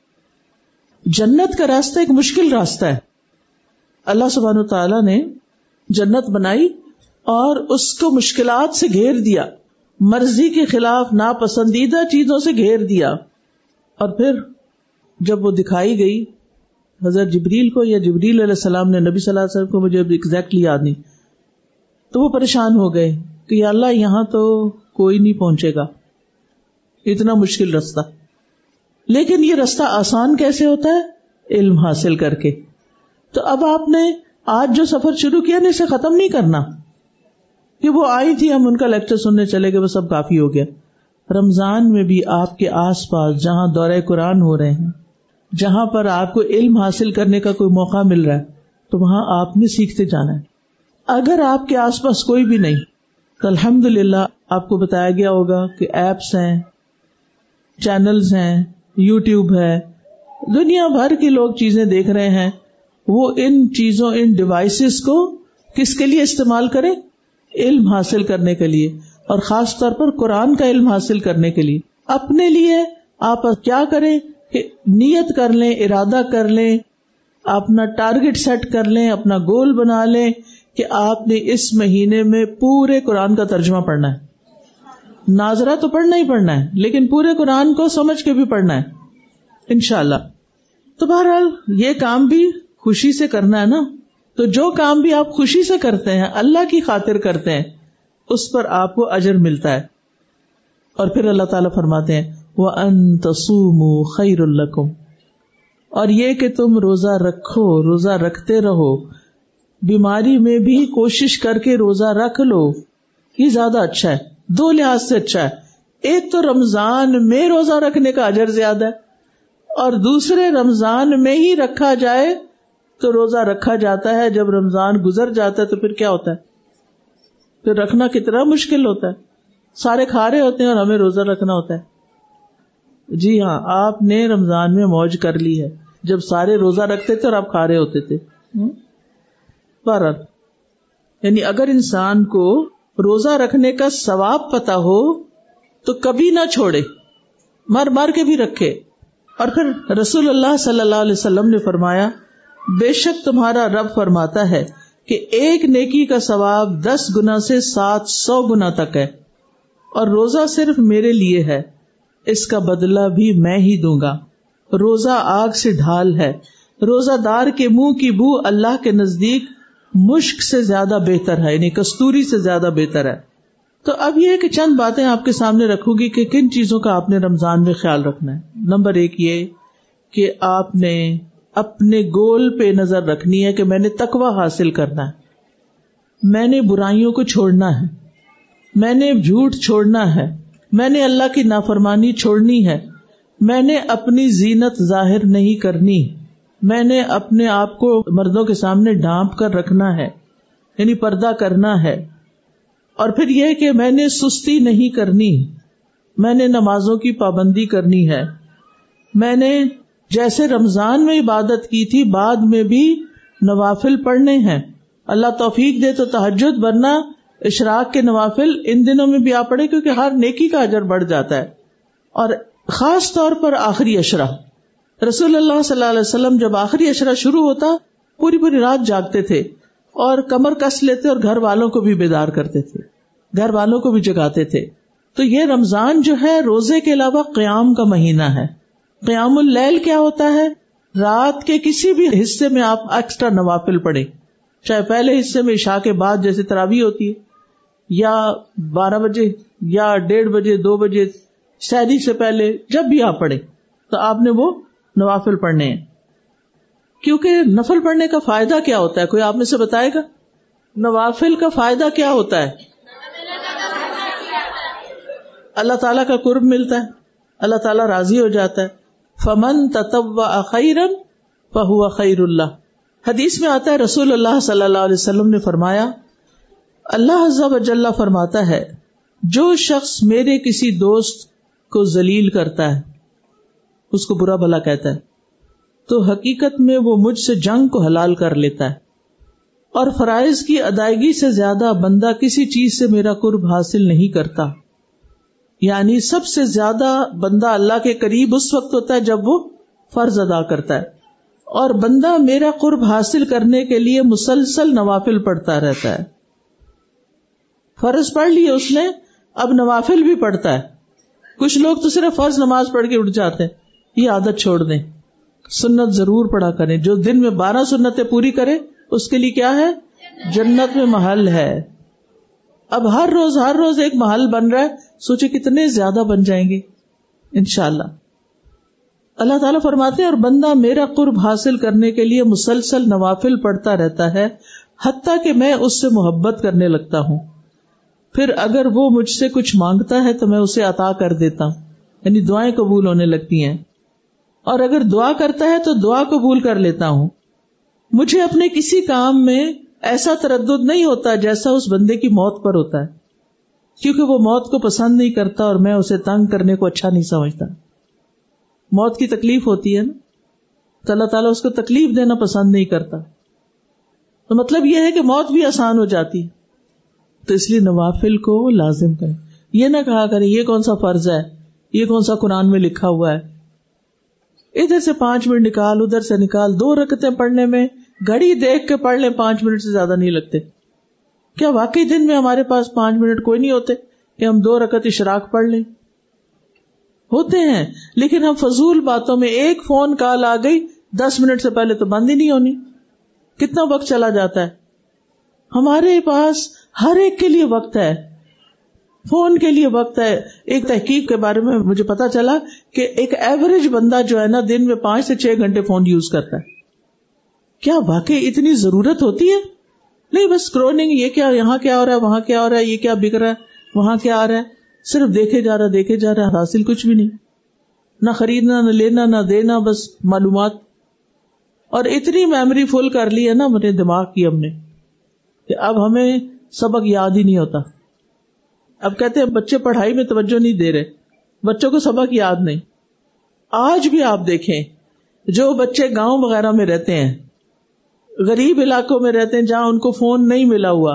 Speaker 2: جنت کا راستہ ایک مشکل راستہ ہے. اللہ سبحانہ وتعالیٰ نے جنت بنائی اور اس کو مشکلات سے گھیر دیا، مرضی کے خلاف ناپسندیدہ چیزوں سے گھیر دیا. اور پھر جب وہ دکھائی گئی حضرت جبریل کو، یا جبریل علیہ السلام نے نبی صلی اللہ علیہ وسلم کو، مجھے ایگزیکٹلی یاد نہیں، تو وہ پریشان ہو گئے کہ یا اللہ یہاں تو کوئی نہیں پہنچے گا، اتنا مشکل راستہ. لیکن یہ راستہ آسان کیسے ہوتا ہے؟ علم حاصل کر کے. تو اب آپ نے آج جو سفر شروع کیا نا، اسے ختم نہیں کرنا کہ وہ آئی تھی ہم ان کا لیکچر سننے چلے گئے، وہ سب کافی ہو گیا. رمضان میں بھی آپ کے آس پاس جہاں دورہ قرآن ہو رہے ہیں، جہاں پر آپ کو علم حاصل کرنے کا کوئی موقع مل رہا ہے، تو وہاں آپ نے سیکھتے جانا ہے. اگر آپ کے آس پاس کوئی بھی نہیں تو الحمدللہ آپ کو بتایا گیا ہوگا کہ ایپس ہیں، چینلز ہیں، یوٹیوب ہے، دنیا بھر کے لوگ چیزیں دیکھ رہے ہیں. وہ ان چیزوں، ان ڈیوائسز کو کس کے لیے استعمال کریں؟ علم حاصل کرنے کے لیے، اور خاص طور پر قرآن کا علم حاصل کرنے کے لیے. اپنے لیے آپ کیا کریں کہ نیت کر لیں، ارادہ کر لیں، اپنا ٹارگٹ سیٹ کر لیں، اپنا گول بنا لیں کہ آپ نے اس مہینے میں پورے قرآن کا ترجمہ پڑھنا ہے. ناظرہ تو پڑھنا ہی پڑھنا ہے، لیکن پورے قرآن کو سمجھ کے بھی پڑھنا ہے انشاءاللہ. تو بہرحال یہ کام بھی خوشی سے کرنا ہے نا. تو جو کام بھی آپ خوشی سے کرتے ہیں، اللہ کی خاطر کرتے ہیں، اس پر آپ کو اجر ملتا ہے. اور پھر اللہ تعالیٰ فرماتے ہیں وَأَن تَصُومُوا خَيْرٌ لَكُمْ، اور یہ کہ تم روزہ رکھو، روزہ رکھتے رہو، بیماری میں بھی کوشش کر کے روزہ رکھ لو، یہ زیادہ اچھا ہے. دو لحاظ سے اچھا ہے. ایک تو رمضان میں روزہ رکھنے کا اجر زیادہ ہے، اور دوسرے رمضان میں ہی رکھا جائے تو روزہ رکھا جاتا ہے. جب رمضان گزر جاتا ہے تو پھر کیا ہوتا ہے؟ پھر رکھنا کتنا مشکل ہوتا ہے. سارے کھا رہے ہوتے ہیں اور ہمیں روزہ رکھنا ہوتا ہے. جی ہاں، آپ نے رمضان میں موج کر لی ہے جب سارے روزہ رکھتے تھے اور آپ کھا رہے ہوتے تھے. بہرحال یعنی اگر انسان کو روزہ رکھنے کا ثواب پتا ہو تو کبھی نہ چھوڑے، مر مر کے بھی رکھے. اور پھر رسول اللہ صلی اللہ علیہ وسلم نے فرمایا بے شک تمہارا رب فرماتا ہے کہ ایک نیکی کا ثواب 10 گنا سے 700 گنا تک ہے، اور روزہ صرف میرے لیے ہے، اس کا بدلہ بھی میں ہی دوں گا. روزہ آگ سے ڈھال ہے، روزہ دار کے منہ کی بو اللہ کے نزدیک مشک سے زیادہ بہتر ہے، یعنی کستوری سے زیادہ بہتر ہے. تو اب یہ کہ چند باتیں آپ کے سامنے رکھوں گی کہ کن چیزوں کا آپ نے رمضان میں خیال رکھنا ہے. نمبر 1 یہ کہ آپ نے اپنے گول پہ نظر رکھنی ہے کہ میں نے تقوی حاصل کرنا ہے، میں نے برائیوں کو چھوڑنا ہے، میں نے جھوٹ چھوڑنا ہے، میں نے اللہ کی نافرمانی چھوڑنی ہے، میں نے اپنی زینت ظاہر نہیں کرنی. میں نے اپنے آپ کو مردوں کے سامنے ڈھانپ کر رکھنا ہے، یعنی پردہ کرنا ہے. اور پھر یہ کہ میں نے سستی نہیں کرنی، میں نے نمازوں کی پابندی کرنی ہے. میں نے جیسے رمضان میں عبادت کی تھی بعد میں بھی نوافل پڑھنے ہیں. اللہ توفیق دے تو تہجد ورنہ اشراق کے نوافل ان دنوں میں بھی آپ پڑھیں، کیونکہ ہر نیکی کا اجر بڑھ جاتا ہے. اور خاص طور پر آخری عشرہ، رسول اللہ صلی اللہ علیہ وسلم جب آخری عشرہ شروع ہوتا پوری پوری رات جاگتے تھے اور کمر کس لیتے اور گھر والوں کو بھی بیدار کرتے تھے، گھر والوں کو بھی جگاتے تھے. تو یہ رمضان جو ہے روزے کے علاوہ قیام کا مہینہ ہے. قیام اللیل کیا ہوتا ہے؟ رات کے کسی بھی حصے میں آپ ایکسٹرا نوافل پڑھیں، چاہے پہلے حصے میں عشاء کے بعد جیسے تراویح ہوتی ہے، یا 12 بجے یا 1:30 بجے 2 بجے سحری سے پہلے، جب بھی آپ پڑھیں تو آپ نے وہ نوافل پڑھنے ہیں. کیونکہ نفل پڑھنے کا فائدہ کیا ہوتا ہے؟ کوئی آپ میں سے بتائے گا؟ نوافل کا فائدہ کیا ہوتا ہے؟ اللہ تعالیٰ کا قرب ملتا ہے، اللہ تعالیٰ راضی ہو جاتا ہے. فمن تطوع خیرا فہو خیر اللہ. حدیث میں آتا ہے رسول اللہ صلی اللہ علیہ وسلم نے فرمایا، اللہ عز و جل فرماتا ہے جو شخص میرے کسی دوست کو ذلیل کرتا ہے، اس کو برا بھلا کہتا ہے، تو حقیقت میں وہ مجھ سے جنگ کو حلال کر لیتا ہے. اور فرائض کی ادائیگی سے زیادہ بندہ کسی چیز سے میرا قرب حاصل نہیں کرتا. یعنی سب سے زیادہ بندہ اللہ کے قریب اس وقت ہوتا ہے جب وہ فرض ادا کرتا ہے، اور بندہ میرا قرب حاصل کرنے کے لیے مسلسل نوافل پڑھتا رہتا ہے. فرض پڑھ لیے اس نے، اب نوافل بھی پڑھتا ہے. کچھ لوگ تو صرف فرض نماز پڑھ کے اٹھ جاتے ہیں، یہ عادت چھوڑ دیں. سنت ضرور پڑھا کریں. جو دن میں 12 سنتیں پوری کرے اس کے لیے کیا ہے؟ جنت میں محل ہے. اب ہر روز ایک محل بن رہا ہے، سوچے کتنے زیادہ بن جائیں گے انشاءاللہ. اللہ تعالیٰ فرماتے ہیں اور بندہ میرا قرب حاصل کرنے کے لیے مسلسل نوافل پڑھتا رہتا ہے حتیٰ کہ میں اس سے محبت کرنے لگتا ہوں. پھر اگر وہ مجھ سے کچھ مانگتا ہے تو میں اسے عطا کر دیتا ہوں، یعنی دعائیں قبول ہونے لگتی ہیں. اور اگر دعا کرتا ہے تو دعا قبول کر لیتا ہوں. مجھے اپنے کسی کام میں ایسا تردد نہیں ہوتا جیسا اس بندے کی موت پر ہوتا ہے، کیونکہ وہ موت کو پسند نہیں کرتا اور میں اسے تنگ کرنے کو اچھا نہیں سمجھتا. موت کی تکلیف ہوتی ہے نا، تو اللہ تعالیٰ اس کو تکلیف دینا پسند نہیں کرتا. تو مطلب یہ ہے کہ موت بھی آسان ہو جاتی. تو اس لیے نوافل کو لازم کریں. یہ نہ کہا کریں یہ کون سا فرض ہے، یہ کون سا قرآن میں لکھا ہوا ہے. ادھر سے 5 منٹ نکال، ادھر سے نکال. 2 رکعتیں پڑھنے میں گھڑی دیکھ کے پڑھ لیں، 5 منٹ سے زیادہ نہیں لگتے. کیا واقعی دن میں ہمارے پاس 5 منٹ کوئی نہیں ہوتے کہ ہم 2 رکعت اشراق پڑھ لیں؟ ہوتے ہیں، لیکن ہم فضول باتوں میں، ایک فون کال آ گئی 10 منٹ سے پہلے تو بند ہی نہیں ہونی، کتنا وقت چلا جاتا ہے. ہمارے پاس ہر ایک کے لیے وقت ہے، فون کے لیے وقت ہے. ایک تحقیق کے بارے میں مجھے پتا چلا کہ ایک ایوریج بندہ جو ہے نا دن میں 5 سے 6 گھنٹے فون یوز کرتا ہے. کیا واقعی اتنی ضرورت ہوتی ہے؟ نہیں، بس اسکرولنگ، یہ کیا، یہاں کیا ہو رہا ہے، وہاں کیا ہو رہا ہے، یہ کیا بک رہا ہے، وہاں کیا آ رہا ہے، صرف دیکھے جا رہا، حاصل کچھ بھی نہیں. نہ خریدنا، نہ لینا، نہ دینا، بس معلومات. اور اتنی میموری فل کر لی ہے نا میرے دماغ کی ہم نے کہ اب ہمیں سبق یاد ہی نہیں ہوتا. اب کہتے ہیں بچے پڑھائی میں توجہ نہیں دے رہے، بچوں کو سبق یاد نہیں. آج بھی آپ دیکھیں جو بچے گاؤں وغیرہ میں رہتے ہیں، غریب علاقوں میں رہتے ہیں جہاں ان کو فون نہیں ملا ہوا،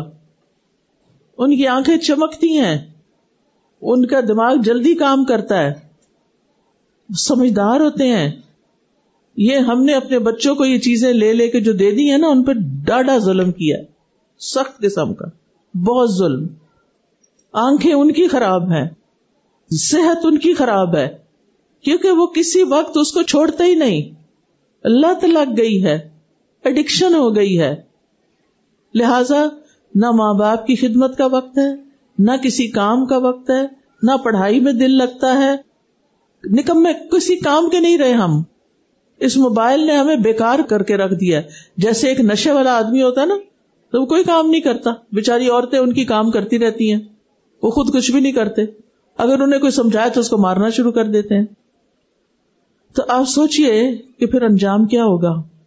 Speaker 2: ان کی آنکھیں چمکتی ہیں، ان کا دماغ جلدی کام کرتا ہے، سمجھدار ہوتے ہیں. یہ ہم نے اپنے بچوں کو یہ چیزیں لے لے کے جو دے دی ہیں نا، ان پہ ڈاڈا ظلم کیا، سخت قسم کا، بہت ظلم. آنکھیں ان کی خراب ہیں، صحت ان کی خراب ہے، کیونکہ وہ کسی وقت اس کو چھوڑتے ہی نہیں. لت لگ گئی ہے، ایڈکشن ہو گئی ہے. لہذا نہ ماں باپ کی خدمت کا وقت ہے، نہ کسی کام کا وقت ہے، نہ پڑھائی میں دل لگتا ہے. نکمے کسی کام کے نہیں رہے ہم. اس موبائل نے ہمیں بیکار کر کے رکھ دیا ہے. جیسے ایک نشے والا آدمی ہوتا ہے نا، تو وہ کوئی کام نہیں کرتا. بیچاری عورتیں ان کی کام کرتی رہتی ہیں، وہ خود کچھ بھی نہیں کرتے. اگر انہیں کوئی سمجھائے تو اس کو مارنا شروع کر دیتے ہیں. تو آپ سوچئے کہ پھر انجام کیا ہوگا.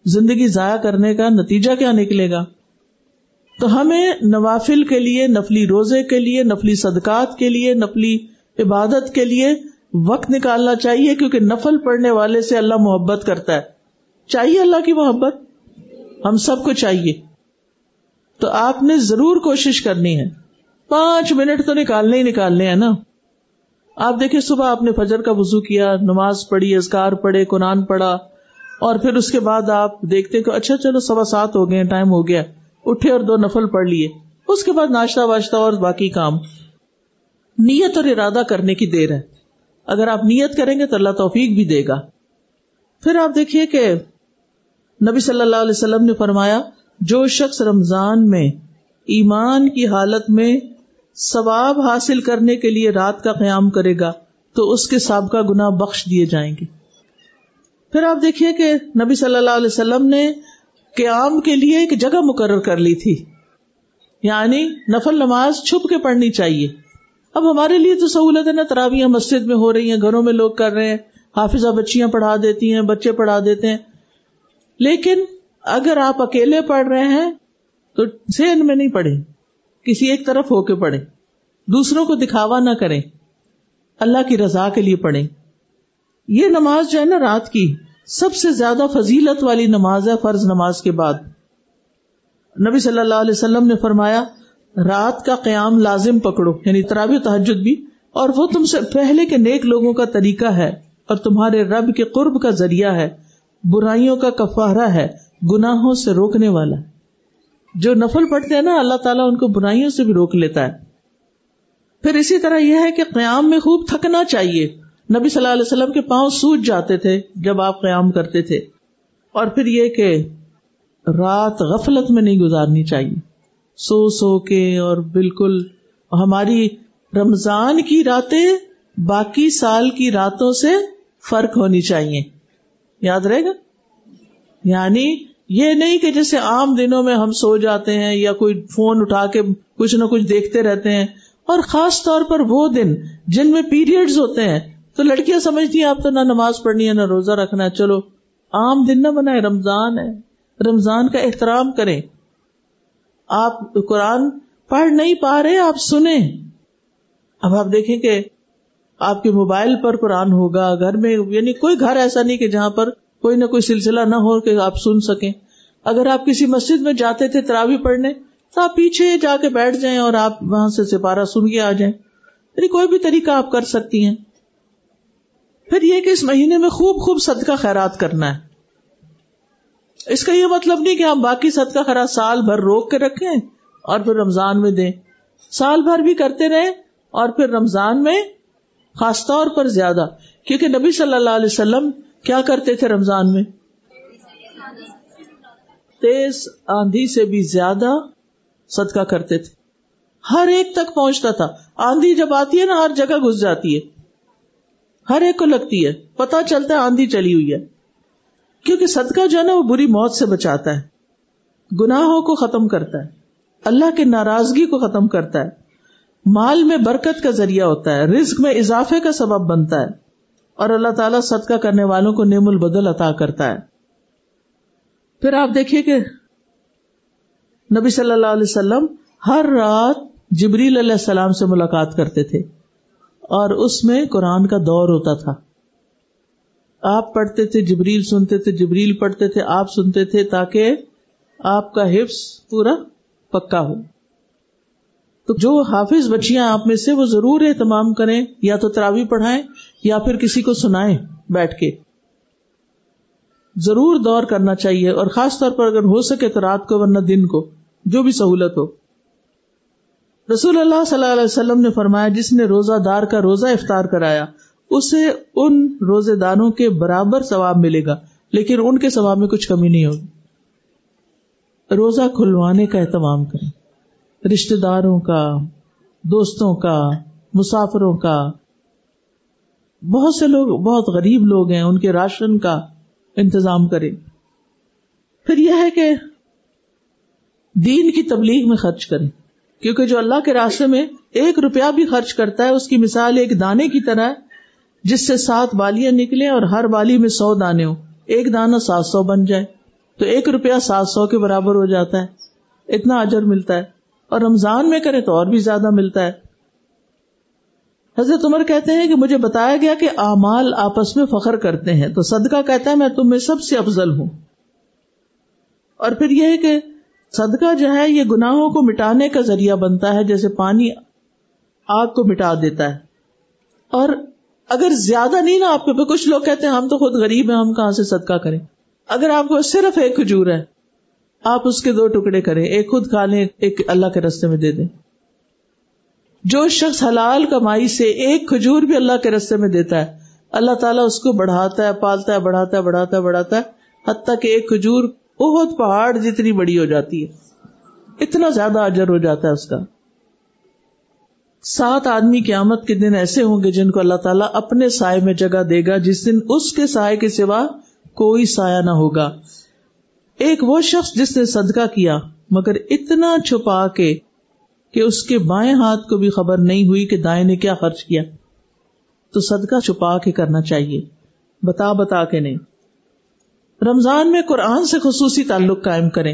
Speaker 2: زندگی ضائع کرنے کا نتیجہ کیا نکلے گا؟ تو ہمیں نوافل کے لیے، نفلی روزے کے لیے، نفلی صدقات کے لیے، نفلی عبادت کے لیے وقت نکالنا چاہیے، کیونکہ نفل پڑھنے والے سے اللہ محبت کرتا ہے. چاہیے اللہ کی محبت؟ ہم سب کو چاہیے. تو آپ نے ضرور کوشش کرنی ہے. 5 منٹ تو نکالنے ہی نکالنے ہیں نا. آپ دیکھیں صبح آپ نے فجر کا وضو کیا، نماز پڑھی، اذکار پڑھے، قرآن پڑھا، اور پھر اس کے بعد آپ دیکھتے کہ اچھا چلو 7:15 ہو گئے، ٹائم ہو گیا، اٹھے اور 2 نفل پڑھ لیے. اس کے بعد ناشتہ واشتہ اور باقی کام. نیت اور ارادہ کرنے کی دیر ہے. اگر آپ نیت کریں گے تو اللہ توفیق بھی دے گا. پھر آپ دیکھیے کہ نبی صلی اللہ علیہ وسلم نے فرمایا جو شخص رمضان میں ایمان کی حالت میں ثواب حاصل کرنے کے لیے رات کا قیام کرے گا تو اس کے سابقہ گناہ بخش دیے جائیں گے. پھر آپ دیکھیے کہ نبی صلی اللہ علیہ وسلم نے قیام کے لیے ایک جگہ مقرر کر لی تھی، یعنی نفل نماز چھپ کے پڑھنی چاہیے. اب ہمارے لیے تو سہولت ہے نا، تراویح مسجد میں ہو رہی ہیں، گھروں میں لوگ کر رہے ہیں، حافظہ بچیاں پڑھا دیتی ہیں، بچے پڑھا دیتے ہیں. لیکن اگر آپ اکیلے پڑھ رہے ہیں تو ذہن میں نہیں پڑھیں، کسی ایک طرف ہو کے پڑھیں، دوسروں کو دکھاوا نہ کریں، اللہ کی رضا کے لیے پڑھیں. یہ نماز جو ہے نا رات کی سب سے زیادہ فضیلت والی نماز ہے فرض نماز کے بعد. نبی صلی اللہ علیہ وسلم نے فرمایا رات کا قیام لازم پکڑو، یعنی تراویح تہجد بھی، اور وہ تم سے پہلے کے نیک لوگوں کا طریقہ ہے اور تمہارے رب کے قرب کا ذریعہ ہے، برائیوں کا کفارہ ہے، گناہوں سے روکنے والا ہے. جو نفل پڑھتے ہیں نا اللہ تعالیٰ ان کو برائیوں سے بھی روک لیتا ہے. پھر اسی طرح یہ ہے کہ قیام میں خوب تھکنا چاہیے. نبی صلی اللہ علیہ وسلم کے پاؤں سوج جاتے تھے جب آپ قیام کرتے تھے. اور پھر یہ کہ رات غفلت میں نہیں گزارنی چاہیے، سو کے. اور بالکل ہماری رمضان کی راتیں باقی سال کی راتوں سے فرق ہونی چاہیے. یاد رہے گا؟ یعنی یہ نہیں کہ جیسے عام دنوں میں ہم سو جاتے ہیں یا کوئی فون اٹھا کے کچھ نہ کچھ دیکھتے رہتے ہیں، اور خاص طور پر وہ دن جن میں پیریڈز ہوتے ہیں تو لڑکیاں سمجھتی ہیں آپ تو نہ نماز پڑھنی ہے نہ روزہ رکھنا ہے. چلو عام دن نہ بنائے، رمضان ہے، رمضان کا احترام کریں. آپ قرآن پڑھ نہیں پا رہے آپ سنیں. اب آپ دیکھیں کہ آپ کے موبائل پر قرآن ہوگا گھر میں، یعنی کوئی گھر ایسا نہیں کہ جہاں پر کوئی نہ کوئی سلسلہ نہ ہو کہ آپ سن سکیں. اگر آپ کسی مسجد میں جاتے تھے تراویح پڑھنے تو آپ پیچھے جا کے بیٹھ جائیں اور آپ وہاں سے سپارہ سن کے آ جائیں. یعنی کوئی بھی طریقہ آپ کر سکتی ہیں. پھر یہ کہ اس مہینے میں خوب صدقہ خیرات کرنا ہے. اس کا یہ مطلب نہیں کہ ہم باقی صدقہ خیرات سال بھر روک کے رکھیں اور پھر رمضان میں دیں. سال بھر بھی کرتے رہیں اور پھر رمضان میں خاص طور پر زیادہ، کیونکہ نبی صلی اللہ علیہ وسلم کیا کرتے تھے رمضان میں؟ تیز آندھی سے بھی زیادہ صدقہ کرتے تھے. ہر ایک تک پہنچتا تھا. آندھی جب آتی ہے نا ہر جگہ گھس جاتی ہے، ہر ایک کو لگتی ہے، پتہ چلتا ہے آندھی چلی ہوئی ہے. کیونکہ صدقہ جو ہے نا وہ بری موت سے بچاتا ہے، گناہوں کو ختم کرتا ہے، اللہ کی ناراضگی کو ختم کرتا ہے، مال میں برکت کا ذریعہ ہوتا ہے، رزق میں اضافے کا سبب بنتا ہے، اور اللہ تعالیٰ صدقہ کرنے والوں کو نعم البدل عطا کرتا ہے. پھر آپ دیکھیے کہ نبی صلی اللہ علیہ وسلم ہر رات جبریل علیہ السلام سے ملاقات کرتے تھے اور اس میں قرآن کا دور ہوتا تھا. آپ پڑھتے تھے، جبریل سنتے تھے، جبریل پڑھتے تھے، آپ سنتے تھے، تاکہ آپ کا حفظ پورا پکا ہو. تو جو حافظ بچیاں آپ میں سے وہ ضرور اہتمام کریں، یا تو تراویح پڑھائیں یا پھر کسی کو سنائیں بیٹھ کے. ضرور دور کرنا چاہیے، اور خاص طور پر اگر ہو سکے تو رات کو ورنہ دن کو، جو بھی سہولت ہو. رسول اللہ صلی اللہ علیہ وسلم نے فرمایا جس نے روزہ دار کا روزہ افطار کرایا اسے ان روزے داروں کے برابر ثواب ملے گا، لیکن ان کے ثواب میں کچھ کمی نہیں ہوگی. روزہ کھلوانے کا اہتمام کریں، رشتہ داروں کا، دوستوں کا، مسافروں کا. بہت سے لوگ بہت غریب لوگ ہیں، ان کے راشن کا انتظام کریں. پھر یہ ہے کہ دین کی تبلیغ میں خرچ کریں، کیونکہ جو اللہ کے راستے میں 1 روپیہ بھی خرچ کرتا ہے اس کی مثال ایک دانے کی طرح ہے جس سے 7 بالیاں نکلیں اور ہر بالی میں 100 دانے ہوں، ایک دانہ 700 بن جائے. تو 1 روپیہ 700 کے برابر ہو جاتا ہے، اتنا اجر ملتا ہے. اور رمضان میں کریں تو اور بھی زیادہ ملتا ہے. حضرت عمر کہتے ہیں کہ مجھے بتایا گیا کہ اعمال آپس میں فخر کرتے ہیں، تو صدقہ کہتا ہے میں تم میں سب سے افضل ہوں. اور پھر یہ ہے کہ صدقہ جو ہے یہ گناہوں کو مٹانے کا ذریعہ بنتا ہے، جیسے پانی آگ کو مٹا دیتا ہے. اور اگر زیادہ نہیں نا آپ کے پہ، کچھ لوگ کہتے ہیں ہم تو خود غریب ہیں، ہم کہاں سے صدقہ کریں. اگر آپ کو صرف 1 کھجور ہے، آپ اس کے 2 ٹکڑے کریں، 1 خود کھا لیں، 1 اللہ کے راستے میں دے دیں. جو شخص حلال کمائی سے 1 کھجور بھی اللہ کے راستے میں دیتا ہے، اللہ تعالیٰ اس کو بڑھاتا ہے، پالتا ہے، بڑھاتا ہے، حتیٰ کہ 1 کھجور بہت پہاڑ جتنی بڑی ہو جاتی ہے، اتنا زیادہ اجر ہو جاتا ہے اس کا. 7 آدمی قیامت کے دن ایسے ہوں گے جن کو اللہ تعالیٰ اپنے سائے میں جگہ دے گا، جس دن اس کے سائے کے سوا کوئی سایہ نہ ہوگا. ایک وہ شخص جس نے صدقہ کیا مگر اتنا چھپا کے کہ اس کے بائیں ہاتھ کو بھی خبر نہیں ہوئی کہ دائیں نے کیا خرچ کیا. تو صدقہ چھپا کے کرنا چاہیے، بتا کے نہیں. رمضان میں قرآن سے خصوصی تعلق قائم کریں،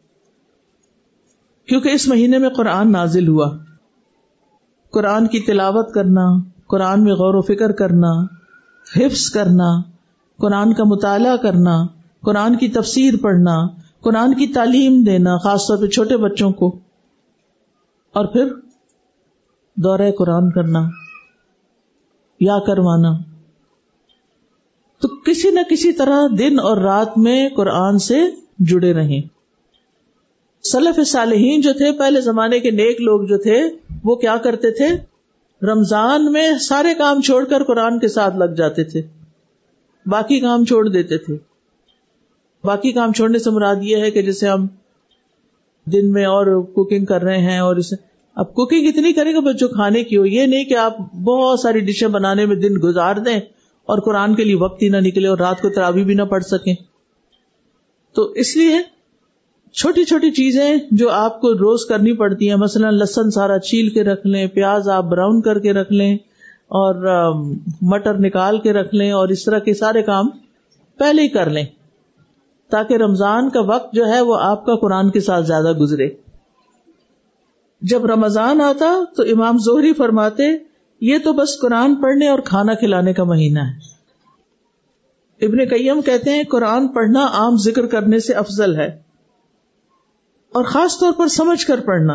Speaker 2: کیونکہ اس مہینے میں قرآن نازل ہوا. قرآن کی تلاوت کرنا، قرآن میں غور و فکر کرنا، حفظ کرنا، قرآن کا مطالعہ کرنا، قرآن کی تفسیر پڑھنا، قرآن کی تعلیم دینا، خاص طور پہ چھوٹے بچوں کو، اور پھر دورہ قرآن کرنا یا کروانا. تو کسی نہ کسی طرح دن اور رات میں قرآن سے جڑے رہیں. سلف صالحین جو تھے، پہلے زمانے کے نیک لوگ جو تھے، وہ کیا کرتے تھے؟ رمضان میں سارے کام چھوڑ کر قرآن کے ساتھ لگ جاتے تھے، باقی کام چھوڑ دیتے تھے. باقی کام چھوڑنے سے مراد یہ ہے کہ جیسے ہم دن میں اور کوکنگ کر رہے ہیں، اور اسے اب کوکنگ اتنی کریں گے بس جو کھانے کی ہو، یہ نہیں کہ آپ بہت ساری ڈشیں بنانے میں دن گزار دیں اور قرآن کے لیے وقت ہی نہ نکلے اور رات کو تراویح بھی نہ پڑھ سکیں. تو اس لیے چھوٹی چھوٹی چیزیں جو آپ کو روز کرنی پڑتی ہیں، مثلا لہسن سارا چھیل کے رکھ لیں، پیاز آپ براؤن کر کے رکھ لیں، اور مٹر نکال کے رکھ لیں، اور اس طرح کے سارے کام پہلے ہی کر لیں تاکہ رمضان کا وقت جو ہے وہ آپ کا قرآن کے ساتھ زیادہ گزرے. جب رمضان آتا تو امام زہری فرماتے یہ تو بس قرآن پڑھنے اور کھانا کھلانے کا مہینہ ہے. ابن قیم کہتے ہیں قرآن پڑھنا عام ذکر کرنے سے افضل ہے، اور خاص طور پر سمجھ کر پڑھنا.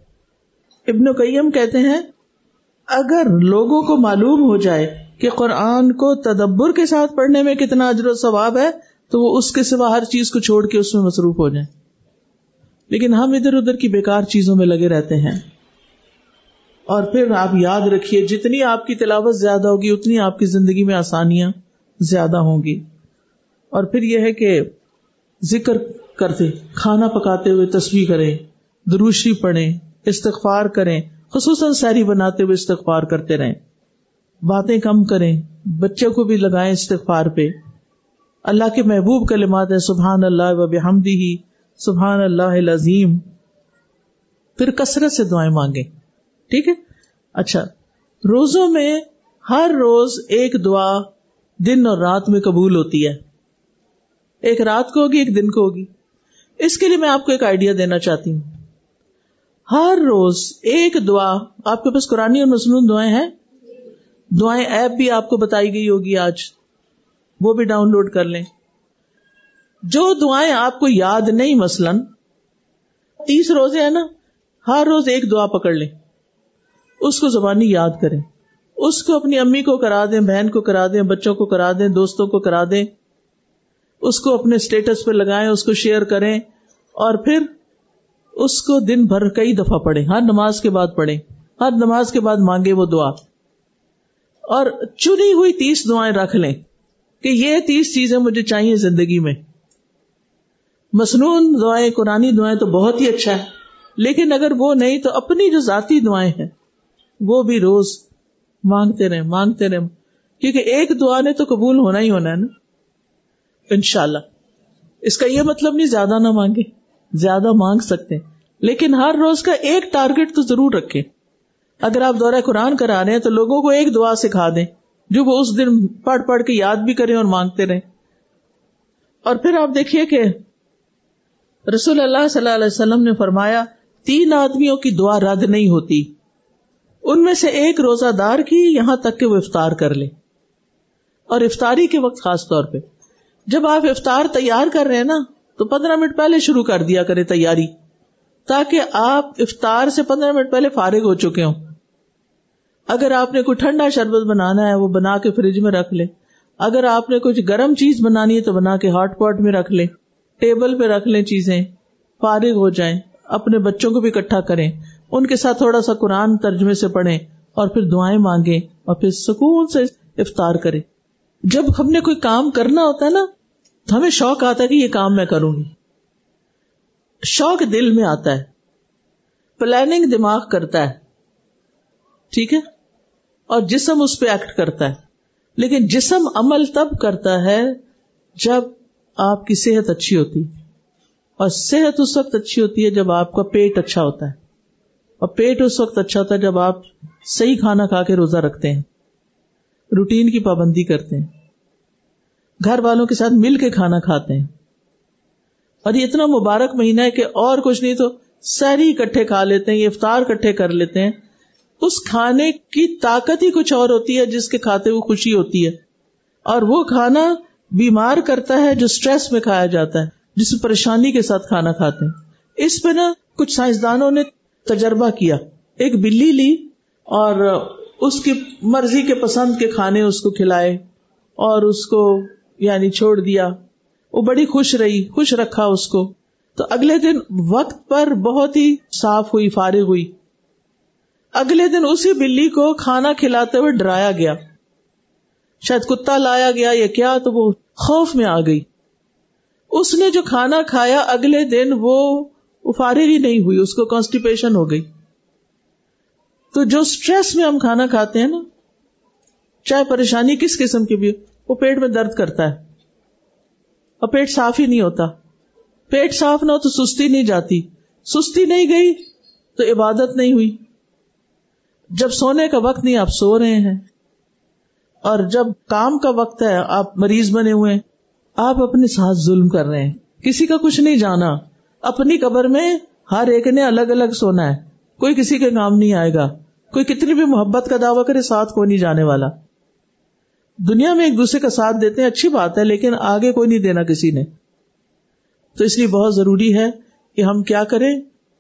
Speaker 2: ابن قیم کہتے ہیں اگر لوگوں کو معلوم ہو جائے کہ قرآن کو تدبر کے ساتھ پڑھنے میں کتنا اجر و ثواب ہے تو وہ اس کے سوا ہر چیز کو چھوڑ کے اس میں مصروف ہو جائیں. لیکن ہم ادھر ادھر کی بیکار چیزوں میں لگے رہتے ہیں. اور پھر آپ یاد رکھیے جتنی آپ کی تلاوت زیادہ ہوگی اتنی آپ کی زندگی میں آسانیاں زیادہ ہوں گی. اور پھر یہ ہے کہ ذکر کرتے، کھانا پکاتے ہوئے تسبیح کریں، درود شریف پڑھیں، استغفار کریں، خصوصاً سحری بناتے ہوئے استغفار کرتے رہیں. باتیں کم کریں، بچوں کو بھی لگائیں استغفار پہ. اللہ کے محبوب کلمات ہیں سبحان اللہ و بحمدہ، سبحان اللہ العظیم. پھر کثرت سے دعائیں مانگیں. ٹھیک ہے. اچھا، روزوں میں ہر روز ایک دعا دن اور رات میں قبول ہوتی ہے. ایک رات کو ہوگی، ایک دن کو ہوگی. اس کے لیے میں آپ کو ایک آئیڈیا دینا چاہتی ہوں. ہر روز ایک دعا، آپ کے پاس قرآنی اور مسنون دعائیں ہیں، دعائیں ایپ بھی آپ کو بتائی گئی ہوگی آج، وہ بھی ڈاؤن لوڈ کر لیں. جو دعائیں آپ کو یاد نہیں، مثلاً 30 روزے ہیں نا، ہر روز ایک دعا پکڑ لیں، اس کو زبانی یاد کریں، اس کو اپنی امی کو کرا دیں، بہن کو کرا دیں، بچوں کو کرا دیں، دوستوں کو کرا دیں، اس کو اپنے سٹیٹس پہ لگائیں، اس کو شیئر کریں، اور پھر اس کو دن بھر کئی دفعہ پڑھیں. ہر نماز کے بعد پڑھیں، ہر نماز کے بعد مانگے وہ دعا. اور چنی ہوئی 30 دعائیں رکھ لیں کہ یہ 30 چیزیں مجھے چاہیے زندگی میں. مسنون دعائیں، قرآنی دعائیں تو بہت ہی اچھا ہے، لیکن اگر وہ نہیں تو اپنی جو ذاتی دعائیں ہیں وہ بھی روز مانگتے رہیں، کیونکہ ایک دعا نے تو قبول ہونا ہی ہونا ہے نا انشاءاللہ. اس کا یہ مطلب نہیں زیادہ نہ مانگے، زیادہ مانگ سکتے ہیں، لیکن ہر روز کا ایک ٹارگٹ تو ضرور رکھیں. اگر آپ دورہ قرآن کرا رہے ہیں تو لوگوں کو ایک دعا سکھا دیں جو وہ اس دن پڑھ کے یاد بھی کریں اور مانگتے رہیں. اور پھر آپ دیکھیے کہ رسول اللہ صلی اللہ علیہ وسلم نے فرمایا 3 آدمیوں کی دعا رد نہیں ہوتی، ان میں سے ایک روزہ دار کی، یہاں تک کہ وہ افطار کر لے. اور افطاری کے وقت خاص طور پہ جب آپ افطار تیار کر رہے ہیں نا تو 15 منٹ پہلے شروع کر دیا کرے تیاری، تاکہ آپ افطار سے 15 منٹ پہلے فارغ ہو چکے ہوں. اگر آپ نے کوئی ٹھنڈا شربت بنانا ہے وہ بنا کے فریج میں رکھ لے، اگر آپ نے کچھ گرم چیز بنانی ہے تو بنا کے ہاٹ پاٹ میں رکھ لے، ٹیبل پہ رکھ لیں چیزیں، فارغ ہو جائیں. اپنے بچوں کو بھی اکٹھا کریں، ان کے ساتھ تھوڑا سا قرآن ترجمے سے پڑھیں اور پھر دعائیں مانگیں اور پھر سکون سے افطار کریں. جب ہم نے کوئی کام کرنا ہوتا ہے نا تو ہمیں شوق آتا ہے کہ یہ کام میں کروں گی. شوق دل میں آتا ہے، پلاننگ دماغ کرتا ہے، ٹھیک ہے، اور جسم اس پہ ایکٹ کرتا ہے. لیکن جسم عمل تب کرتا ہے جب آپ کی صحت اچھی ہوتی، اور صحت اس وقت اچھی ہوتی ہے جب آپ کا پیٹ اچھا ہوتا ہے، اور پیٹ اس وقت اچھا ہوتا ہے جب آپ صحیح کھانا کھا کے روزہ رکھتے ہیں، روٹین کی پابندی کرتے ہیں، گھر والوں کے ساتھ مل کے کھانا کھاتے ہیں. اور یہ اتنا مبارک مہینہ ہے کہ اور کچھ نہیں تو سحری اکٹھے کھا لیتے ہیں، یہ افطار اکٹھے کر لیتے ہیں. اس کھانے کی طاقت ہی کچھ اور ہوتی ہے جس کے کھاتے ہوئے خوشی ہوتی ہے. اور وہ کھانا بیمار کرتا ہے جو سٹریس میں کھایا جاتا ہے، جس میں پریشانی کے ساتھ کھانا کھاتے ہیں. اس پہ نا کچھ سائنسدانوں نے تجربہ کیا. ایک بلی لی اور اس کی مرضی کے پسند کے کھانے اس کو کھلائے اور اس کو یعنی چھوڑ دیا. وہ بڑی خوش رہی، خوش رکھا اس کو. تو اگلے دن وقت پر بہت ہی صاف ہوئی، فارغ ہوئی. اگلے دن اسی بلی کو کھانا کھلاتے ہوئے ڈرایا گیا، شاید کتا لایا گیا یا کیا، تو وہ خوف میں آ گئی. اس نے جو کھانا کھایا اگلے دن وہ فارغ ہی نہیں ہوئی، اس کو کانسٹیپیشن ہو گئی. تو جو سٹریس میں ہم کھانا کھاتے ہیں نا، چاہے پریشانی کس قسم کی بھی، وہ پیٹ میں درد کرتا ہے اور پیٹ صاف ہی نہیں ہوتا. پیٹ صاف نہ ہو تو سستی نہیں جاتی، سستی نہیں گئی تو عبادت نہیں ہوئی. جب سونے کا وقت نہیں آپ سو رہے ہیں، اور جب کام کا وقت ہے آپ مریض بنے ہوئے ہیں، آپ اپنے ساتھ ظلم کر رہے ہیں. کسی کا کچھ نہیں جانا، اپنی قبر میں ہر ایک نے الگ الگ سونا ہے، کوئی کسی کے کام نہیں آئے گا. کوئی کتنی بھی محبت کا دعویٰ کرے، ساتھ کوئی نہیں جانے والا. دنیا میں ایک دوسرے کا ساتھ دیتے ہیں، اچھی بات ہے، لیکن آگے کوئی نہیں دینا کسی نے. تو اس لیے بہت ضروری ہے کہ ہم کیا کریں،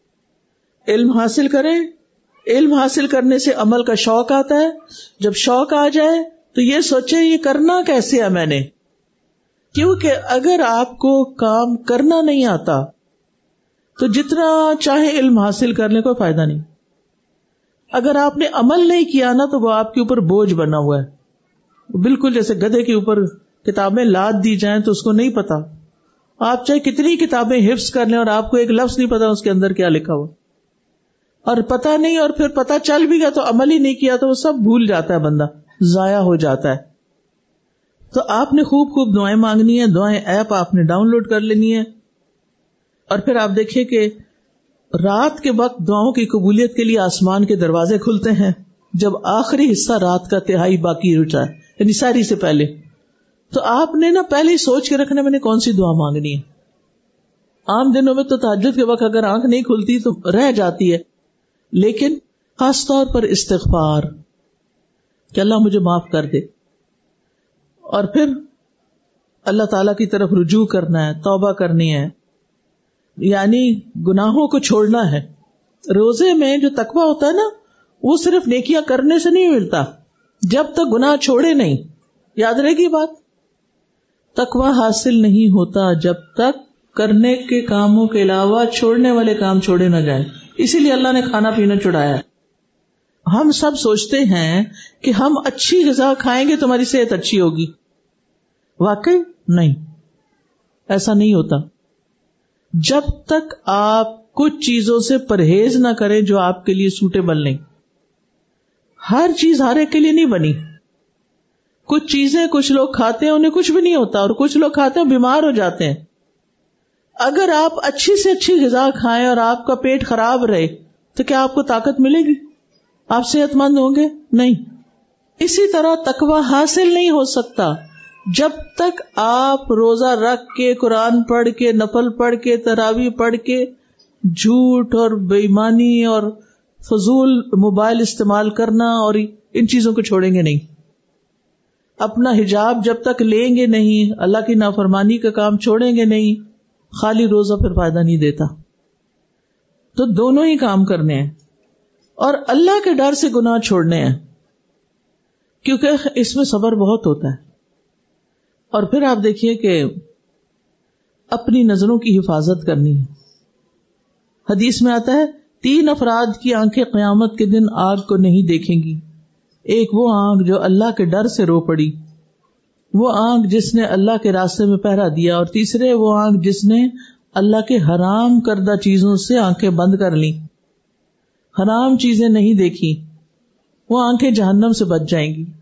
Speaker 2: علم حاصل کریں. علم حاصل کرنے سے عمل کا شوق آتا ہے. جب شوق آ جائے تو یہ سوچیں یہ کرنا کیسے ہے میں نے، کیونکہ اگر آپ کو کام کرنا نہیں آتا تو جتنا چاہے علم حاصل کر لیں کوئی فائدہ نہیں. اگر آپ نے عمل نہیں کیا نا تو وہ آپ کے اوپر بوجھ بنا ہوا ہے، بالکل جیسے گدھے کے اوپر کتابیں لاد دی جائیں تو اس کو نہیں پتا. آپ چاہے کتنی کتابیں حفظ کر لیں اور آپ کو ایک لفظ نہیں پتا اس کے اندر کیا لکھا ہوا، اور پتا نہیں، اور پھر پتا چل بھی گیا تو عمل ہی نہیں کیا تو وہ سب بھول جاتا ہے، بندہ ضائع ہو جاتا ہے. تو آپ نے خوب خوب دعائیں مانگنی ہے. دعائیں ایپ آپ نے ڈاؤن لوڈ کر لینی ہے. اور پھر آپ دیکھیں کہ رات کے وقت دعاؤں کی قبولیت کے لیے آسمان کے دروازے کھلتے ہیں جب آخری حصہ رات کا تہائی باقی ہوتا ہے، یعنی سحری سے پہلے. تو آپ نے نا پہلے ہی سوچ کے رکھنا میں نے کون سی دعا مانگنی ہے. عام دنوں میں تو تہجد کے وقت اگر آنکھ نہیں کھلتی تو رہ جاتی ہے، لیکن خاص طور پر استغفار کہ اللہ مجھے معاف کر دے، اور پھر اللہ تعالی کی طرف رجوع کرنا ہے، توبہ کرنی ہے، یعنی گناہوں کو چھوڑنا ہے. روزے میں جو تقویٰ ہوتا ہے نا وہ صرف نیکیاں کرنے سے نہیں ملتا، جب تک گناہ چھوڑے نہیں. یاد رہے گی بات، تقویٰ حاصل نہیں ہوتا جب تک کرنے کے کاموں کے علاوہ چھوڑنے والے کام چھوڑے نہ جائیں. اسی لیے اللہ نے کھانا پینا چھڑایا. ہم سب سوچتے ہیں کہ ہم اچھی غذا کھائیں گے تو ہماری صحت اچھی ہوگی. واقعی نہیں، ایسا نہیں ہوتا. جب تک آپ کچھ چیزوں سے پرہیز نہ کریں جو آپ کے لیے سوٹیبل نہیں. ہر چیز ہر ایک کے لیے نہیں بنی. کچھ چیزیں کچھ لوگ کھاتے ہیں انہیں کچھ بھی نہیں ہوتا، اور کچھ لوگ کھاتے ہیں بیمار ہو جاتے ہیں. اگر آپ اچھی سے اچھی غذا کھائیں اور آپ کا پیٹ خراب رہے تو کیا آپ کو طاقت ملے گی؟ آپ صحت مند ہوں گے؟ نہیں. اسی طرح تقویٰ حاصل نہیں ہو سکتا جب تک آپ روزہ رکھ کے، قرآن پڑھ کے، نفل پڑھ کے، تراویح پڑھ کے جھوٹ اور بے ایمانی اور فضول موبائل استعمال کرنا اور ان چیزوں کو چھوڑیں گے نہیں، اپنا حجاب جب تک لیں گے نہیں، اللہ کی نافرمانی کا کام چھوڑیں گے نہیں، خالی روزہ پھر فائدہ نہیں دیتا. تو دونوں ہی کام کرنے ہیں اور اللہ کے ڈر سے گناہ چھوڑنے ہیں، کیونکہ اس میں صبر بہت ہوتا ہے. اور پھر آپ دیکھیے کہ اپنی نظروں کی حفاظت کرنی ہے. حدیث میں آتا ہے 3 افراد کی آنکھیں قیامت کے دن آگ کو نہیں دیکھیں گی. ایک وہ آنکھ جو اللہ کے ڈر سے رو پڑی، وہ آنکھ جس نے اللہ کے راستے میں پہرا دیا، اور تیسرے وہ آنکھ جس نے اللہ کے حرام کردہ چیزوں سے آنکھیں بند کر لی، حرام چیزیں نہیں دیکھی، وہ آنکھیں جہنم سے بچ جائیں گی.